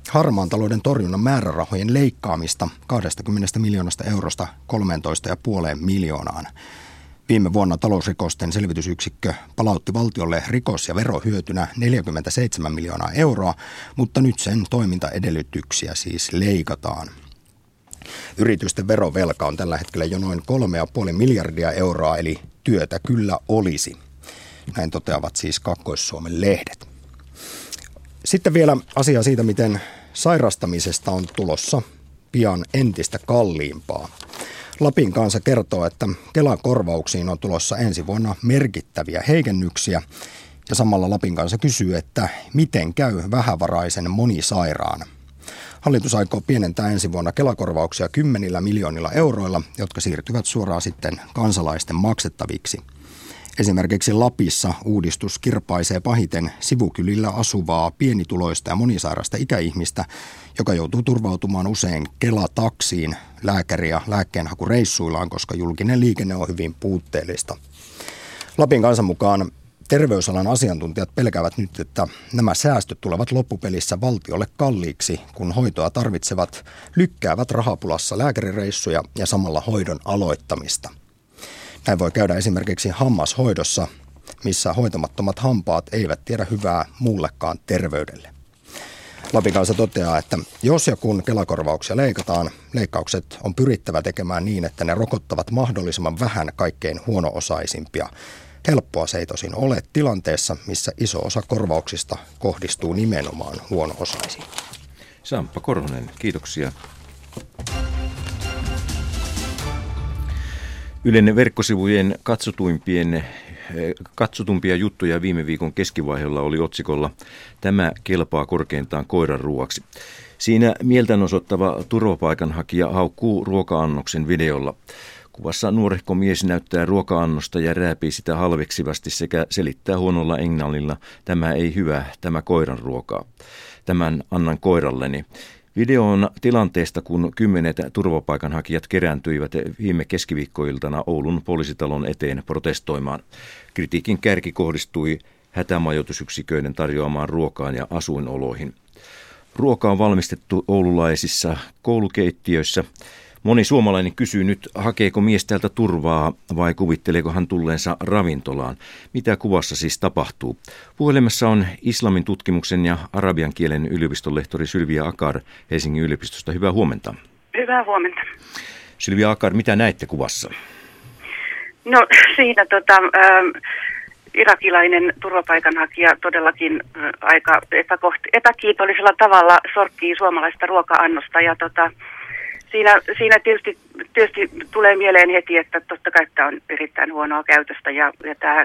harmaan talouden torjunnan määrärahojen leikkaamista 20 miljoonasta eurosta 13,5 miljoonaan. Viime vuonna talousrikosten selvitysyksikkö palautti valtiolle rikos- ja verohyötynä 47 miljoonaa euroa, mutta nyt sen toimintaedellytyksiä siis leikataan. Yritysten verovelka on tällä hetkellä jo noin 3,5 miljardia euroa, eli työtä kyllä olisi. Näin toteavat siis Kaakkois-Suomen lehdet. Sitten vielä asia siitä, miten sairastamisesta on tulossa pian entistä kalliimpaa. Lapin Kansa kertoo, että Kela-korvauksiin on tulossa ensi vuonna merkittäviä heikennyksiä. Ja samalla Lapin Kansa kysyy, että miten käy vähävaraisen monisairaan. Hallitus aikoo pienentää ensi vuonna Kela-korvauksia 10 miljoonilla euroilla, jotka siirtyvät suoraan sitten kansalaisten maksettaviksi. Esimerkiksi Lapissa uudistus kirpaisee pahiten sivukylillä asuvaa pienituloista ja monisairasta ikäihmistä, joka joutuu turvautumaan usein Kela-taksiin lääkäri- ja lääkkeenhakureissuillaan, koska julkinen liikenne on hyvin puutteellista. Lapin Kansan mukaan terveysalan asiantuntijat pelkäävät nyt, että nämä säästöt tulevat loppupelissä valtiolle kalliiksi, kun hoitoa tarvitsevat lykkäävät rahapulassa lääkärireissuja ja samalla hoidon aloittamista. Näin voi käydä esimerkiksi hammashoidossa, missä hoitamattomat hampaat eivät tiedä hyvää muullekaan terveydelle. Lapin Kansa toteaa, että jos ja kun Kela-korvauksia leikataan, leikkaukset on pyrittävä tekemään niin, että ne rokottavat mahdollisimman vähän kaikkein huono-osaisimpia. Helppoa se ei tosin ole tilanteessa, missä iso osa korvauksista kohdistuu nimenomaan huono-osaisiin. Samppa Korhonen, kiitoksia. Ylen verkkosivujen katsotumpia juttuja viime viikon keskivaiheella oli otsikolla "Tämä kelpaa korkeintaan koiran ruoaksi". Siinä mieltänosoittava turvapaikanhakija haukkuu ruoka-annoksen videolla. Kuvassa nuorehko mies näyttää ruoka-annosta ja rääpii sitä halveksivasti sekä selittää huonolla englannilla: "Tämä ei hyvä, tämä koiran ruokaa. Tämän annan koiralleni". Video on tilanteesta, kun 10 turvapaikanhakijat kerääntyivät viime keskiviikkoiltana Oulun poliisitalon eteen protestoimaan. Kritiikin kärki kohdistui hätämajoitusyksiköiden tarjoamaan ruokaan ja asuinoloihin. Ruoka on valmistettu oululaisissa koulukeittiöissä. Moni suomalainen kysyy nyt, hakeeko mies täältä turvaa vai kuvitteleeko hän tulleensa ravintolaan. Mitä kuvassa siis tapahtuu? Puhelimessa on islamin tutkimuksen ja arabian kielen yliopiston lehtori Sylvia Akar Helsingin yliopistosta. Hyvää huomenta. Hyvää huomenta. Sylvia Akar, mitä näette kuvassa? No siinä irakilainen turvapaikanhakija todellakin aika epäkiitollisella tavalla sorkkii suomalaista ruoka-annosta ja Siinä tietysti tulee mieleen heti, että totta kai tämä on erittäin huonoa käytöstä ja tämä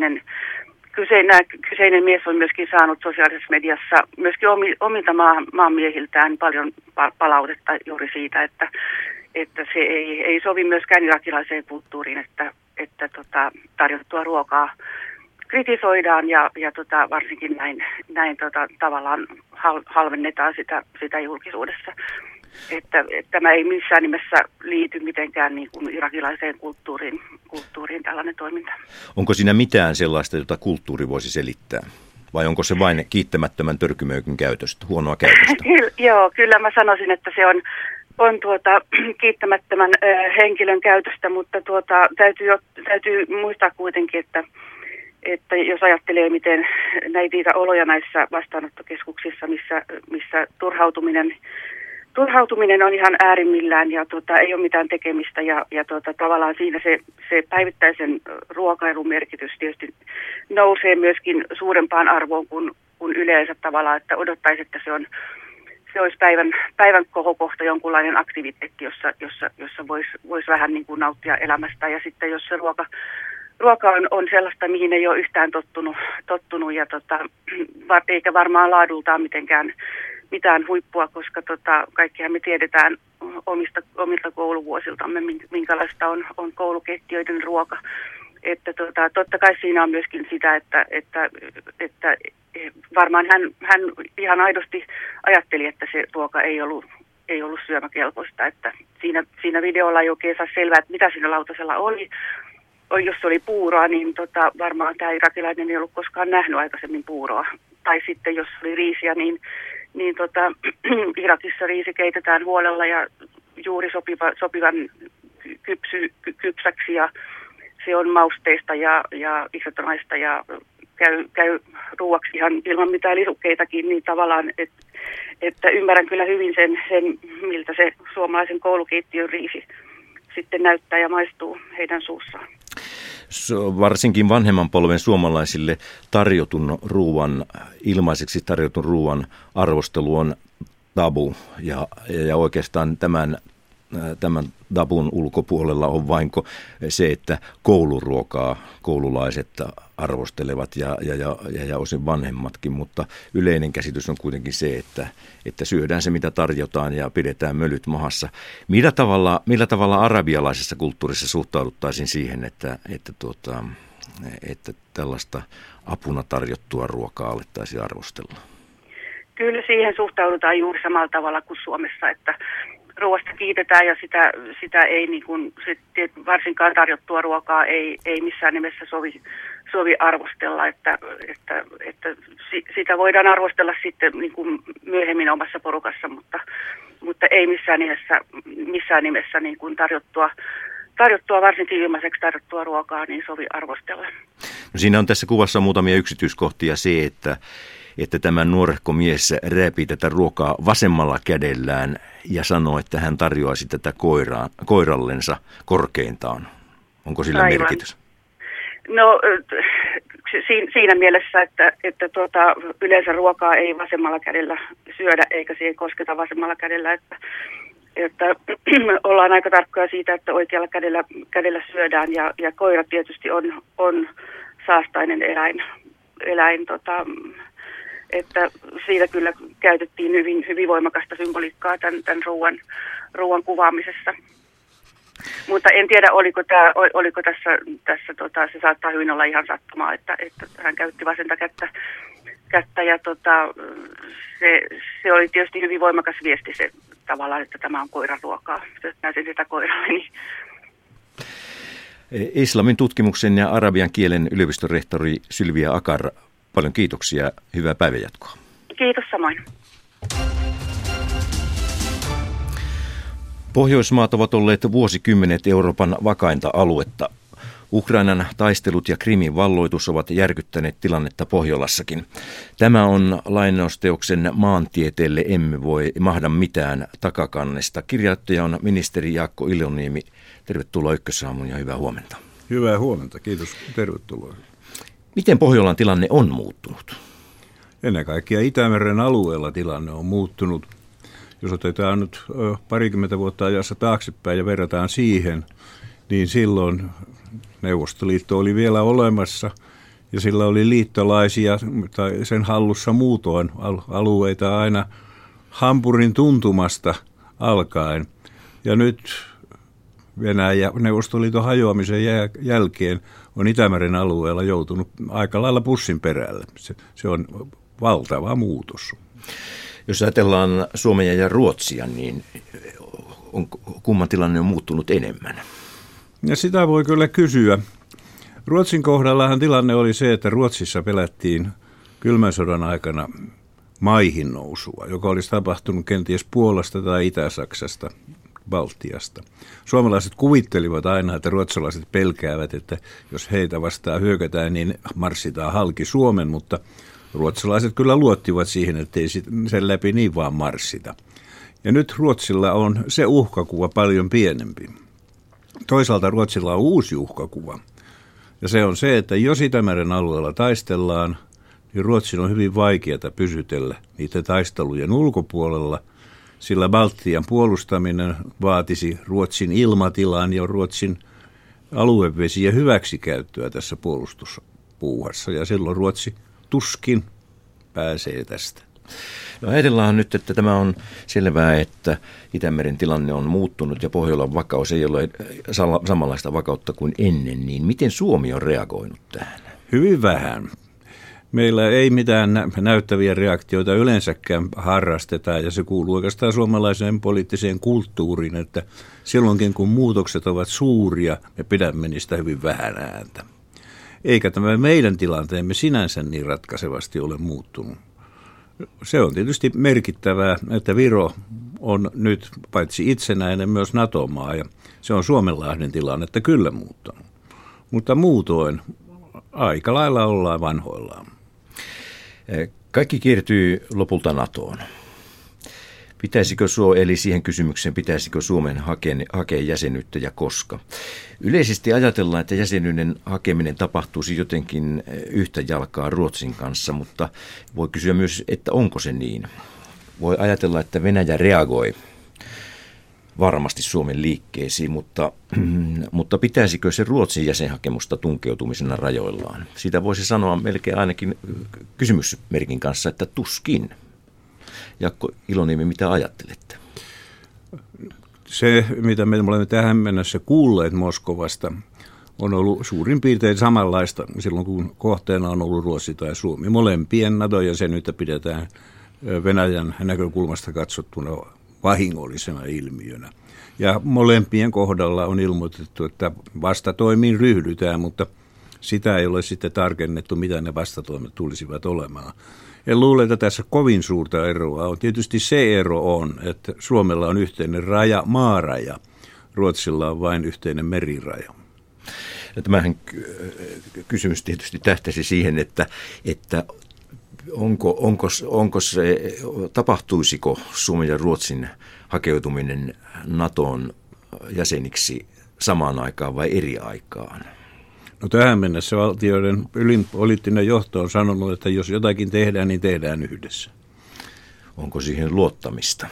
kyseinen mies on myöskin saanut sosiaalisessa mediassa myöskin omilta maanmiehiltään paljon palautetta juuri siitä, että se ei sovi myöskään irakilaiseen kulttuuriin, että tarjottua ruokaa kritisoidaan ja varsinkin näin tavallaan halvennetaan sitä julkisuudessa. Että tämä ei missään nimessä liity mitenkään niin kuin irakilaiseen kulttuuriin tällainen toiminta. Onko siinä mitään sellaista, jota kulttuuri voisi selittää? Vai onko se vain kiittämättömän törkymöykyn käytöstä, huonoa käytöstä? Joo, kyllä mä sanoisin, että se on kiittämättömän henkilön käytöstä, mutta täytyy muistaa kuitenkin, että jos ajattelee, miten niitä oloja näissä vastaanottokeskuksissa, missä turhautuminen on ihan äärimmillään ja ei ole mitään tekemistä ja tavallaan siinä se päivittäisen ruokailun merkitys tietysti nousee myöskin suurempaan arvoon kuin yleensä tavallaan, että odottaisi, että se olisi päivän kohokohta jonkunlainen aktiviteetti, jossa voisi vähän niin kuin nauttia elämästä ja sitten jos se ruoka on sellaista, mihin ei ole yhtään tottunut ja eikä varmaan laadultaan mitään huippua, koska kaikkihan me tiedetään omilta kouluvuosiltamme, minkälaista on koulukeittiöiden ruoka. Että totta kai siinä on myöskin sitä, että varmaan hän ihan aidosti ajatteli, että se ruoka ei ollut syömäkelpoista. Että siinä videolla ei oikein saa selvää, että mitä siinä lautasella oli. Jos se oli puuroa, niin varmaan tämä irakilainen ei ollut koskaan nähnyt aikaisemmin puuroa. Tai sitten jos oli riisiä, niin Irakissa riisi keitetään huolella ja juuri sopivan kypsäksi ja se on mausteista ja isotonaista ja käy ruuaksi ihan ilman mitään lisukkeitakin, niin tavallaan, että ymmärrän kyllä hyvin sen, miltä se suomalaisen koulukeittiön riisi sitten näyttää ja maistuu heidän suussaan. Varsinkin vanhemman polven suomalaisille ilmaiseksi tarjotun ruuan arvostelu on tabu ja oikeastaan tämän tabun ulkopuolella on vain se, että kouluruokaa koululaiset arvostelevat ja osin vanhemmatkin, mutta yleinen käsitys on kuitenkin se, että syödään se mitä tarjotaan ja pidetään mölyt mahassa. Millä tavalla arabialaisessa kulttuurissa suhtauduttaisiin siihen, että tällaista apuna tarjottua ruokaa alettaisiin arvostella? Kyllä siihen suhtaudutaan juuri samalla tavalla kuin Suomessa, että ruoasta kiitetään ja sitä ei niin kuin, varsinkaan tarjottua ruokaa ei missään nimessä sovi arvostella, että sitä voidaan arvostella sitten niin kuin myöhemmin omassa porukassa, mutta ei missään nimessä niin kuin tarjottua varsinkin ilmaiseksi tarjottua ruokaa niin sovi arvostella. No siinä on tässä kuvassa muutamia yksityiskohtia se, että tämä nuorehko mies rääpii tätä ruokaa vasemmalla kädellään ja sanoo, että hän tarjoaisi tätä koirallensa korkeintaan. Onko sillä merkitys? No siinä mielessä, että yleensä ruokaa ei vasemmalla kädellä syödä eikä siihen kosketa vasemmalla kädellä, että ollaan aika tarkkoja siitä, että oikealla kädellä syödään ja koira tietysti on saastainen eläin että siitä kyllä käytettiin hyvin voimakasta symboliikkaa tämän ruoan kuvaamisessa. Mutta en tiedä, oliko tässä se saattaa hyvin olla ihan sattumaa, että hän käytti vasenta kättä ja se oli tietysti hyvin voimakas viesti se tavallaan, että tämä on koiran ruokaa. Näytin sitä koiralleni. Islamin tutkimuksen ja arabian kielen yliopiston rehtori Sylvia Akar, paljon kiitoksia. Hyvää päivänjatkoa. Kiitos samoin. Pohjoismaat ovat olleet vuosikymmenet Euroopan vakainta aluetta. Ukrainan taistelut ja Krimin valloitus ovat järkyttäneet tilannetta Pohjolassakin. Tämä on lainausteoksen Maantieteelle emme voi mahda mitään takakannesta. Kirjoittaja on ministeri Jaakko Iloniemi. Tervetuloa Ykkösaamuun ja hyvää huomenta. Hyvää huomenta, kiitos. Tervetuloa. Miten Pohjolan tilanne on muuttunut? Ennen kaikkea Itämeren alueella tilanne on muuttunut. Jos otetaan nyt parikymmentä vuotta ajassa taaksepäin ja verrataan siihen, niin silloin Neuvostoliitto oli vielä olemassa ja sillä oli liittolaisia tai sen hallussa muutoin alueita aina Hampurin tuntumasta alkaen. Ja nyt Venäjä Neuvostoliiton hajoamisen jälkeen on Itämeren alueella joutunut aika lailla pussin perälle. Se on valtava muutos. Jos ajatellaan Suomea ja Ruotsia, niin kumman tilanne on muuttunut enemmän? Ja sitä voi kyllä kysyä. Ruotsin kohdallahan tilanne oli se, että Ruotsissa pelättiin kylmän sodan aikana maihin nousua, joka olisi tapahtunut kenties Puolasta tai Itä-Saksasta, Baltiasta. Suomalaiset kuvittelivat aina, että ruotsalaiset pelkäävät, että jos heitä vastaan hyökätään, niin marssitaan halki Suomen, mutta ruotsalaiset kyllä luottivat siihen, ettei sen läpi niin vaan marssita. Ja nyt Ruotsilla on se uhkakuva paljon pienempi. Toisaalta Ruotsilla on uusi uhkakuva. Ja se on se, että jos Itämeren alueella taistellaan, niin Ruotsin on hyvin vaikeaa pysytellä niiden taistelujen ulkopuolella, sillä Baltian puolustaminen vaatisi Ruotsin ilmatilan ja Ruotsin aluevesiä hyväksikäyttöä tässä puolustuspuuhassa. Ja silloin Ruotsi tuskin pääsee tästä. No ajatellaan nyt, että tämä on selvää, että Itämeren tilanne on muuttunut ja Pohjolan vakaus ei ole samanlaista vakautta kuin ennen, niin miten Suomi on reagoinut tähän? Hyvin vähän. Meillä ei mitään näyttäviä reaktioita yleensäkään harrastetaan ja se kuuluu oikeastaan suomalaiseen poliittiseen kulttuuriin, että silloinkin kun muutokset ovat suuria, me pidämme niistä hyvin vähän ääntä. Eikä tämä meidän tilanteemme sinänsä niin ratkaisevasti ole muuttunut. Se on tietysti merkittävää, että Viro on nyt paitsi itsenäinen myös NATO-maa ja se on Suomenlahden tilannetta kyllä muuttanut. Mutta muutoin aika lailla ollaan vanhoillaan. Kaikki kiertyy lopulta NATOon. Eli siihen kysymykseen, pitäisikö Suomen hakea jäsenyyttä ja koska? Yleisesti ajatellaan, että jäsenyyden hakeminen tapahtuisi jotenkin yhtä jalkaa Ruotsin kanssa, mutta voi kysyä myös, että onko se niin? Voi ajatella, että Venäjä reagoi varmasti Suomen liikkeisiin, mutta pitäisikö se Ruotsin jäsenhakemusta tunkeutumisena rajoillaan? Siitä voisi sanoa melkein ainakin kysymysmerkin kanssa, että tuskin. Jaakko Iloniemi, mitä ajattelette? Se, mitä me olemme tähän mennessä kuulleet Moskovasta, on ollut suurin piirtein samanlaista silloin, kun kohteena on ollut Ruotsi tai Suomi. Molempien NATO-jäsenyyttä pidetään Venäjän näkökulmasta katsottuna vahingollisena ilmiönä. Ja molempien kohdalla on ilmoitettu, että vastatoimiin ryhdytään, mutta sitä ei ole sitten tarkennettu, mitä ne vastatoimet tulisivat olemaan. En luule, että tässä kovin suurta eroa on. Tietysti se ero on, että Suomella on yhteinen maaraja, Ruotsilla on vain yhteinen meriraja. Tämähän kysymys tietysti tähtäisi siihen, että tapahtuisiko Suomen ja Ruotsin hakeutuminen NATOon jäseniksi samaan aikaan vai eri aikaan? No tähän mennessä valtioiden ylin poliittinen johto on sanonut, että jos jotakin tehdään, niin tehdään yhdessä. Onko siihen luottamista?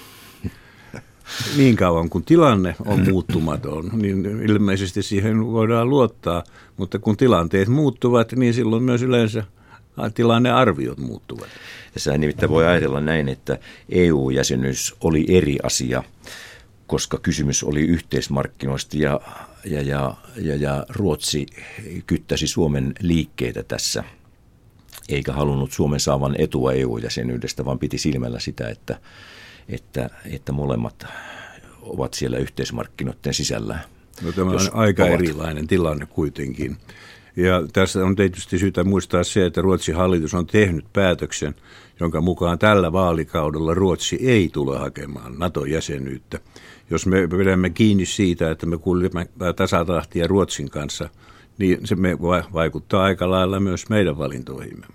Niin kauan kun tilanne on muuttumaton, niin ilmeisesti siihen voidaan luottaa, mutta kun tilanteet muuttuvat, niin silloin myös yleensä tilannearviot muuttuvat. Tässä nimittäin voi ajatella näin, että EU-jäsenyys oli eri asia, koska kysymys oli yhteismarkkinoista ja Ruotsi kyttäsi Suomen liikkeitä tässä, eikä halunnut Suomen saavan etua EU-jäsenyydestä, vaan piti silmällä sitä, että molemmat ovat siellä yhteismarkkinoiden sisällä. No, tämä on aika erilainen tilanne kuitenkin. Ja tässä on tietysti syytä muistaa se, että Ruotsin hallitus on tehnyt päätöksen, jonka mukaan tällä vaalikaudella Ruotsi ei tule hakemaan NATO-jäsenyyttä. Jos me pidämme kiinni siitä, että me kuljemme tasatahtia Ruotsin kanssa, niin se vaikuttaa aika lailla myös meidän valintoihimme.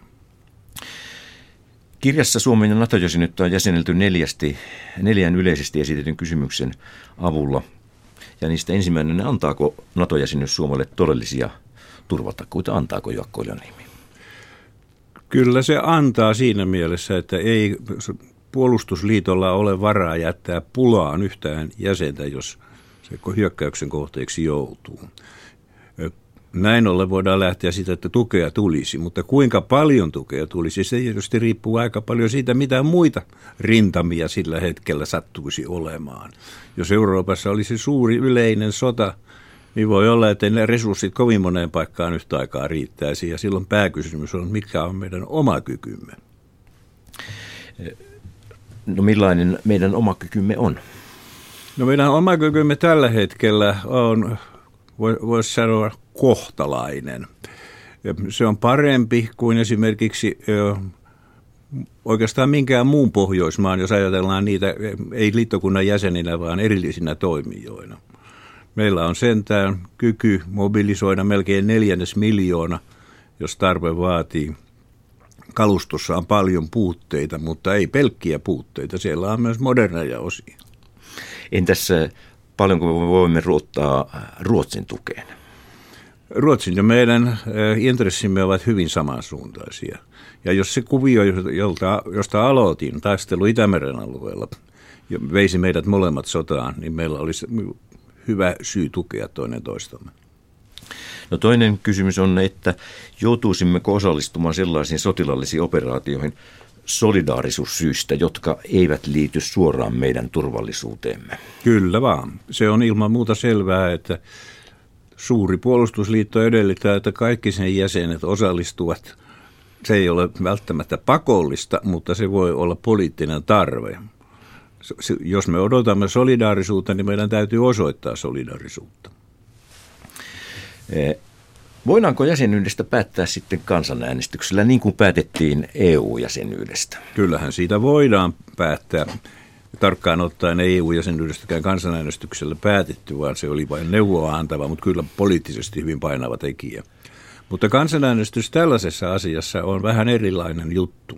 Kirjassa Suomen ja NATO-jäsenyyttä on jäsenelty neljän yleisesti esitetyn kysymyksen avulla. Ja niistä ensimmäinen, antaako NATO-jäsenyys Suomelle todellisia turvatakuita, antaako Jaakko Iloniemi? Kyllä se antaa siinä mielessä, että ei puolustusliitolla ole varaa jättää pulaan yhtään jäsentä, jos se hyökkäyksen kohteeksi joutuu. Näin ollen voidaan lähteä siitä, että tukea tulisi, mutta kuinka paljon tukea tulisi, se tietysti riippuu aika paljon siitä, mitä muita rintamia sillä hetkellä sattuisi olemaan. Jos Euroopassa olisi suuri yleinen sota, niin voi olla, että ne resurssit kovin moneen paikkaan yhtä aikaa riittäisi, ja silloin pääkysymys on, mikä on meidän oma kykymme. No millainen meidän oma kykymme on? No meidän oma kykymme tällä hetkellä on, voisi sanoa, kohtalainen. Se on parempi kuin esimerkiksi oikeastaan minkään muun Pohjoismaan, jos ajatellaan niitä ei liittokunnan jäseninä, vaan erillisinä toimijoina. Meillä on sentään kyky mobilisoida melkein 400 000, jos tarve vaatii. Kalustossa on paljon puutteita, mutta ei pelkkiä puutteita. Siellä on myös moderneja osia. Entäs paljonko me voimme luottaa Ruotsin tukeen? Ruotsin ja meidän intressimme ovat hyvin samansuuntaisia. Ja jos se kuvio, josta aloitin, taistelu Itämeren alueella, veisi meidät molemmat sotaan, niin meillä olisi hyvä syy tukea toinen toistamme. No toinen kysymys on, että joutuisimmeko osallistumaan sellaisiin sotilaallisiin operaatioihin solidaarisuussyistä, jotka eivät liity suoraan meidän turvallisuuteemme? Kyllä vaan. Se on ilman muuta selvää, että suuri puolustusliitto edellyttää, että kaikki sen jäsenet osallistuvat. Se ei ole välttämättä pakollista, mutta se voi olla poliittinen tarve. Jos me odotamme solidaarisuutta, niin meidän täytyy osoittaa solidaarisuutta. Voidaanko jäsenyydestä päättää sitten kansanäänestyksellä, niin kuin päätettiin EU-jäsenyydestä? Kyllähän siitä voidaan päättää. Tarkkaan ottaen EU-jäsenyydestäkään kansanäänestyksellä päätetty, vaan se oli vain neuvoa antava, mutta kyllä poliittisesti hyvin painava tekijä. Mutta kansanäänestys tällaisessa asiassa on vähän erilainen juttu.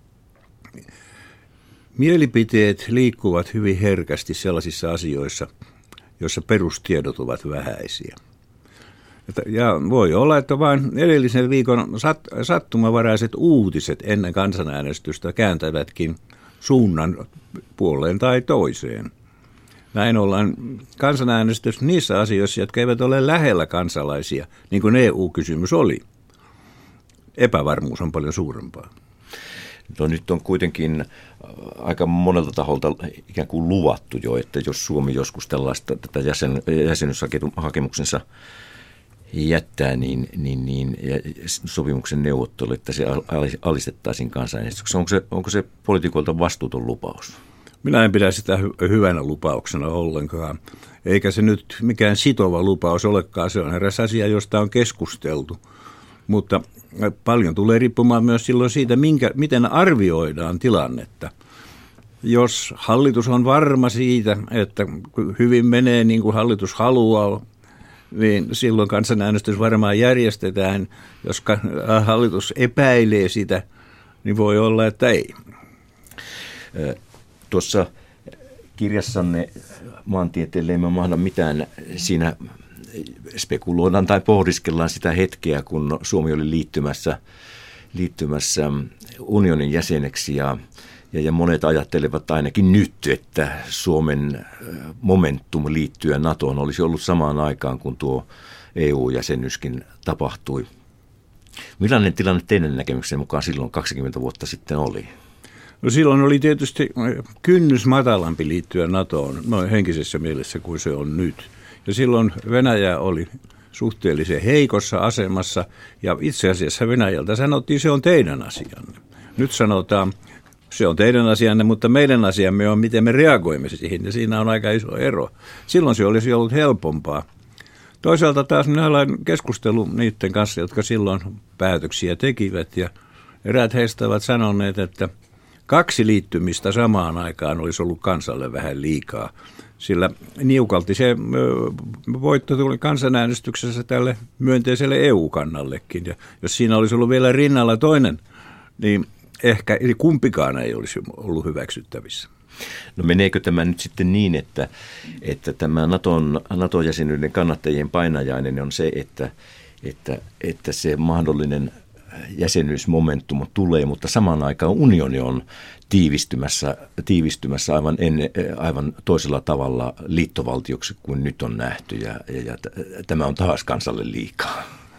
Mielipiteet liikkuvat hyvin herkästi sellaisissa asioissa, joissa perustiedot ovat vähäisiä. Ja voi olla, että vain edellisen viikon sattumavaraiset uutiset ennen kansanäänestystä kääntävätkin suunnan puoleen tai toiseen. Näin ollaan kansanäänestys niissä asioissa, jotka eivät ole lähellä kansalaisia, niin kuin EU-kysymys oli. Epävarmuus on paljon suurempaa. No, nyt on kuitenkin aika monelta taholta ikään kuin luvattu jo, että jos Suomi joskus tätä jäsenyyshakemuksensa jättää, niin sopimuksen neuvottelu, että se alistettaisiin kansanäänestyksessä. Onko se poliitikoilta vastuuton lupaus? Minä en pidä sitä hyvänä lupauksena ollenkaan, eikä se nyt mikään sitova lupaus olekaan. Se on eräs asia, josta on keskusteltu, mutta paljon tulee riippumaan myös silloin siitä, miten arvioidaan tilannetta. Jos hallitus on varma siitä, että hyvin menee niin kuin hallitus haluaa, niin silloin kansanäänestys varmaan järjestetään. Jos hallitus epäilee sitä, niin voi olla, että ei. Tuossa kirjassanne maantieteelle emme mahda mitään, siinä spekuloidaan tai pohdiskellaan sitä hetkeä, kun Suomi oli liittymässä unionin jäseneksi ja monet ajattelevat ainakin nyt, että Suomen momentum liittyä NATOon olisi ollut samaan aikaan, kun tuo EU-jäsenyyskin tapahtui. Millainen tilanne teidän näkemyksen mukaan silloin 20 vuotta sitten oli? No silloin oli tietysti kynnys matalampi liittyä NATOon henkisessä mielessä kuin se on nyt. Ja silloin Venäjä oli suhteellisen heikossa asemassa ja itse asiassa Venäjältä sanottiin, se on teidän asianne. Nyt sanotaan, se on teidän asianne, mutta meidän asiamme on, miten me reagoimme siihen, ja siinä on aika iso ero. Silloin se olisi ollut helpompaa. Toisaalta taas minä olen keskustellut niiden kanssa, jotka silloin päätöksiä tekivät, ja eräät heistä ovat sanoneet, että 2 liittymistä samaan aikaan olisi ollut kansalle vähän liikaa, sillä niukalti se voitto tuli kansanäänestyksessä tälle myönteiselle EU-kannallekin, ja jos siinä olisi ollut vielä rinnalla toinen, niin ehkä kumpikaan ei olisi ollut hyväksyttävissä. No meneekö tämä nyt sitten niin, että tämä NATO-jäsenyyden kannattajien painajainen on se, että se mahdollinen jäsenyysmomentum tulee, mutta samaan aikaan unioni on tiivistymässä aivan toisella tavalla liittovaltioksi kuin nyt on nähty, ja tämä on taas kansalle liikaa.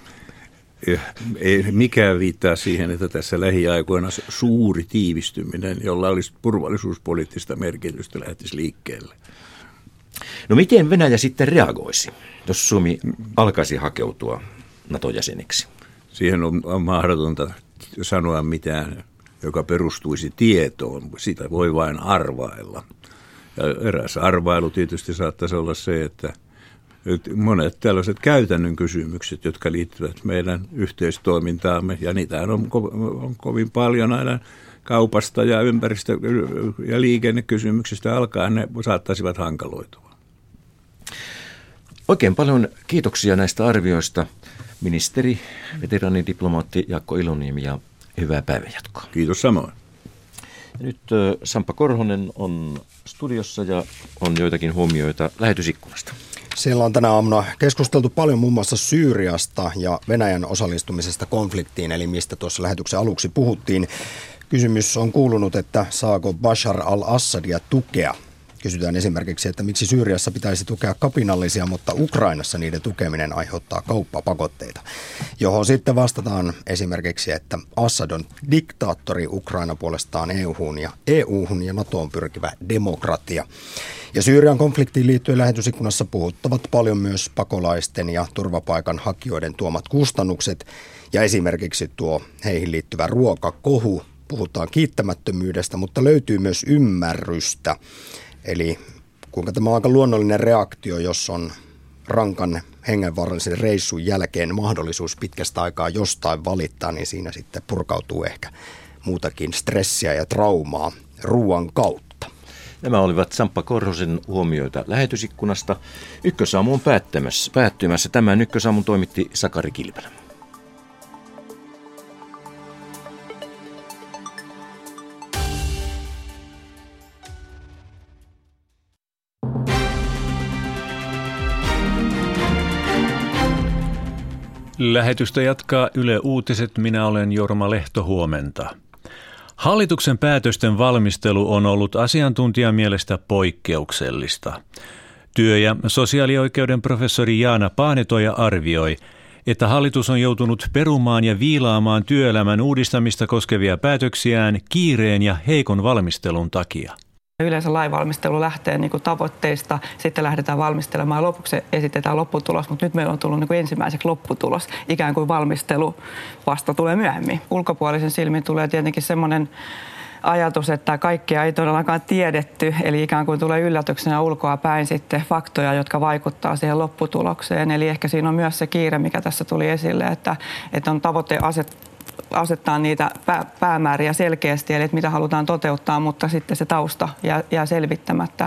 Ei mikään viittaa siihen, että tässä lähiaikoina suuri tiivistyminen, jolla olisi turvallisuuspoliittista merkitystä, lähtisi liikkeelle. No miten Venäjä sitten reagoisi, jos Suomi alkaisi hakeutua NATO-jäseneksi? Siihen on mahdotonta sanoa mitään, joka perustuisi tietoon. Sitä voi vain arvailla. Ja eräs arvailu tietysti saattaisi olla se, että monet tällaiset käytännön kysymykset, jotka liittyvät meidän yhteistoimintaamme, ja niitä on kovin paljon aina kaupasta ja ympäristö- ja liikennekysymyksistä alkaen, ne saattaisivat hankaloitua. Oikein paljon kiitoksia näistä arvioista, ministeri, veteraanidiplomaatti Jaakko Iloniemi, ja hyvää päivänjatkoa. Kiitos samoin. Ja nyt Sampa Korhonen on studiossa ja on joitakin huomioita lähetysikkunasta. Siellä on tänä aamuna keskusteltu paljon muun muassa Syyriasta ja Venäjän osallistumisesta konfliktiin, eli mistä tuossa lähetyksen aluksi puhuttiin. Kysymys on kuulunut, että saako Bashar al-Assadia tukea. Kysytään esimerkiksi, että miksi Syyriassa pitäisi tukea kapinallisia, mutta Ukrainassa niiden tukeminen aiheuttaa kauppapakotteita. Johon sitten vastataan esimerkiksi, että Assad on diktaattori, Ukraina puolestaan EU-hun ja NATOon pyrkivä demokratia. Ja Syyrian konfliktiin liittyen lähetysikkunassa puhuttavat paljon myös pakolaisten ja turvapaikanhakijoiden tuomat kustannukset. Ja esimerkiksi tuo heihin liittyvä ruokakohu. Puhutaan kiittämättömyydestä, mutta löytyy myös ymmärrystä. Eli kuinka tämä on aika luonnollinen reaktio, jos on rankan hengenvaarallisen reissun jälkeen mahdollisuus pitkästä aikaa jostain valittaa, niin siinä sitten purkautuu ehkä muutakin stressiä ja traumaa ruoan kautta. Nämä olivat Samppa Korhosen huomioita lähetysikkunasta. Ykkösaamu on päättymässä. Tämän Ykkösaamun toimitti Sakari Kilpelä. Lähetystä jatkaa Yle Uutiset. Minä olen Jorma Lehto, huomenta. Hallituksen päätösten valmistelu on ollut asiantuntijan mielestä poikkeuksellista. Työ- ja sosiaalioikeuden professori Jaana Paanetoja arvioi, että hallitus on joutunut perumaan ja viilaamaan työelämän uudistamista koskevia päätöksiään kiireen ja heikon valmistelun takia. Yleensä lainvalmistelu lähtee tavoitteista, sitten lähdetään valmistelemaan ja lopuksi esitetään lopputulos, mutta nyt meillä on tullut ensimmäiseksi lopputulos, ikään kuin valmistelu vasta tulee myöhemmin. Ulkopuolisen silmin tulee tietenkin semmoinen ajatus, että kaikkea ei todellakaan tiedetty, eli ikään kuin tulee yllätyksenä ulkoa päin sitten faktoja, jotka vaikuttaa siihen lopputulokseen. Eli ehkä siinä on myös se kiire, mikä tässä tuli esille, että on tavoite asettaa niitä päämääriä selkeästi, eli että mitä halutaan toteuttaa, mutta sitten se tausta jää selvittämättä.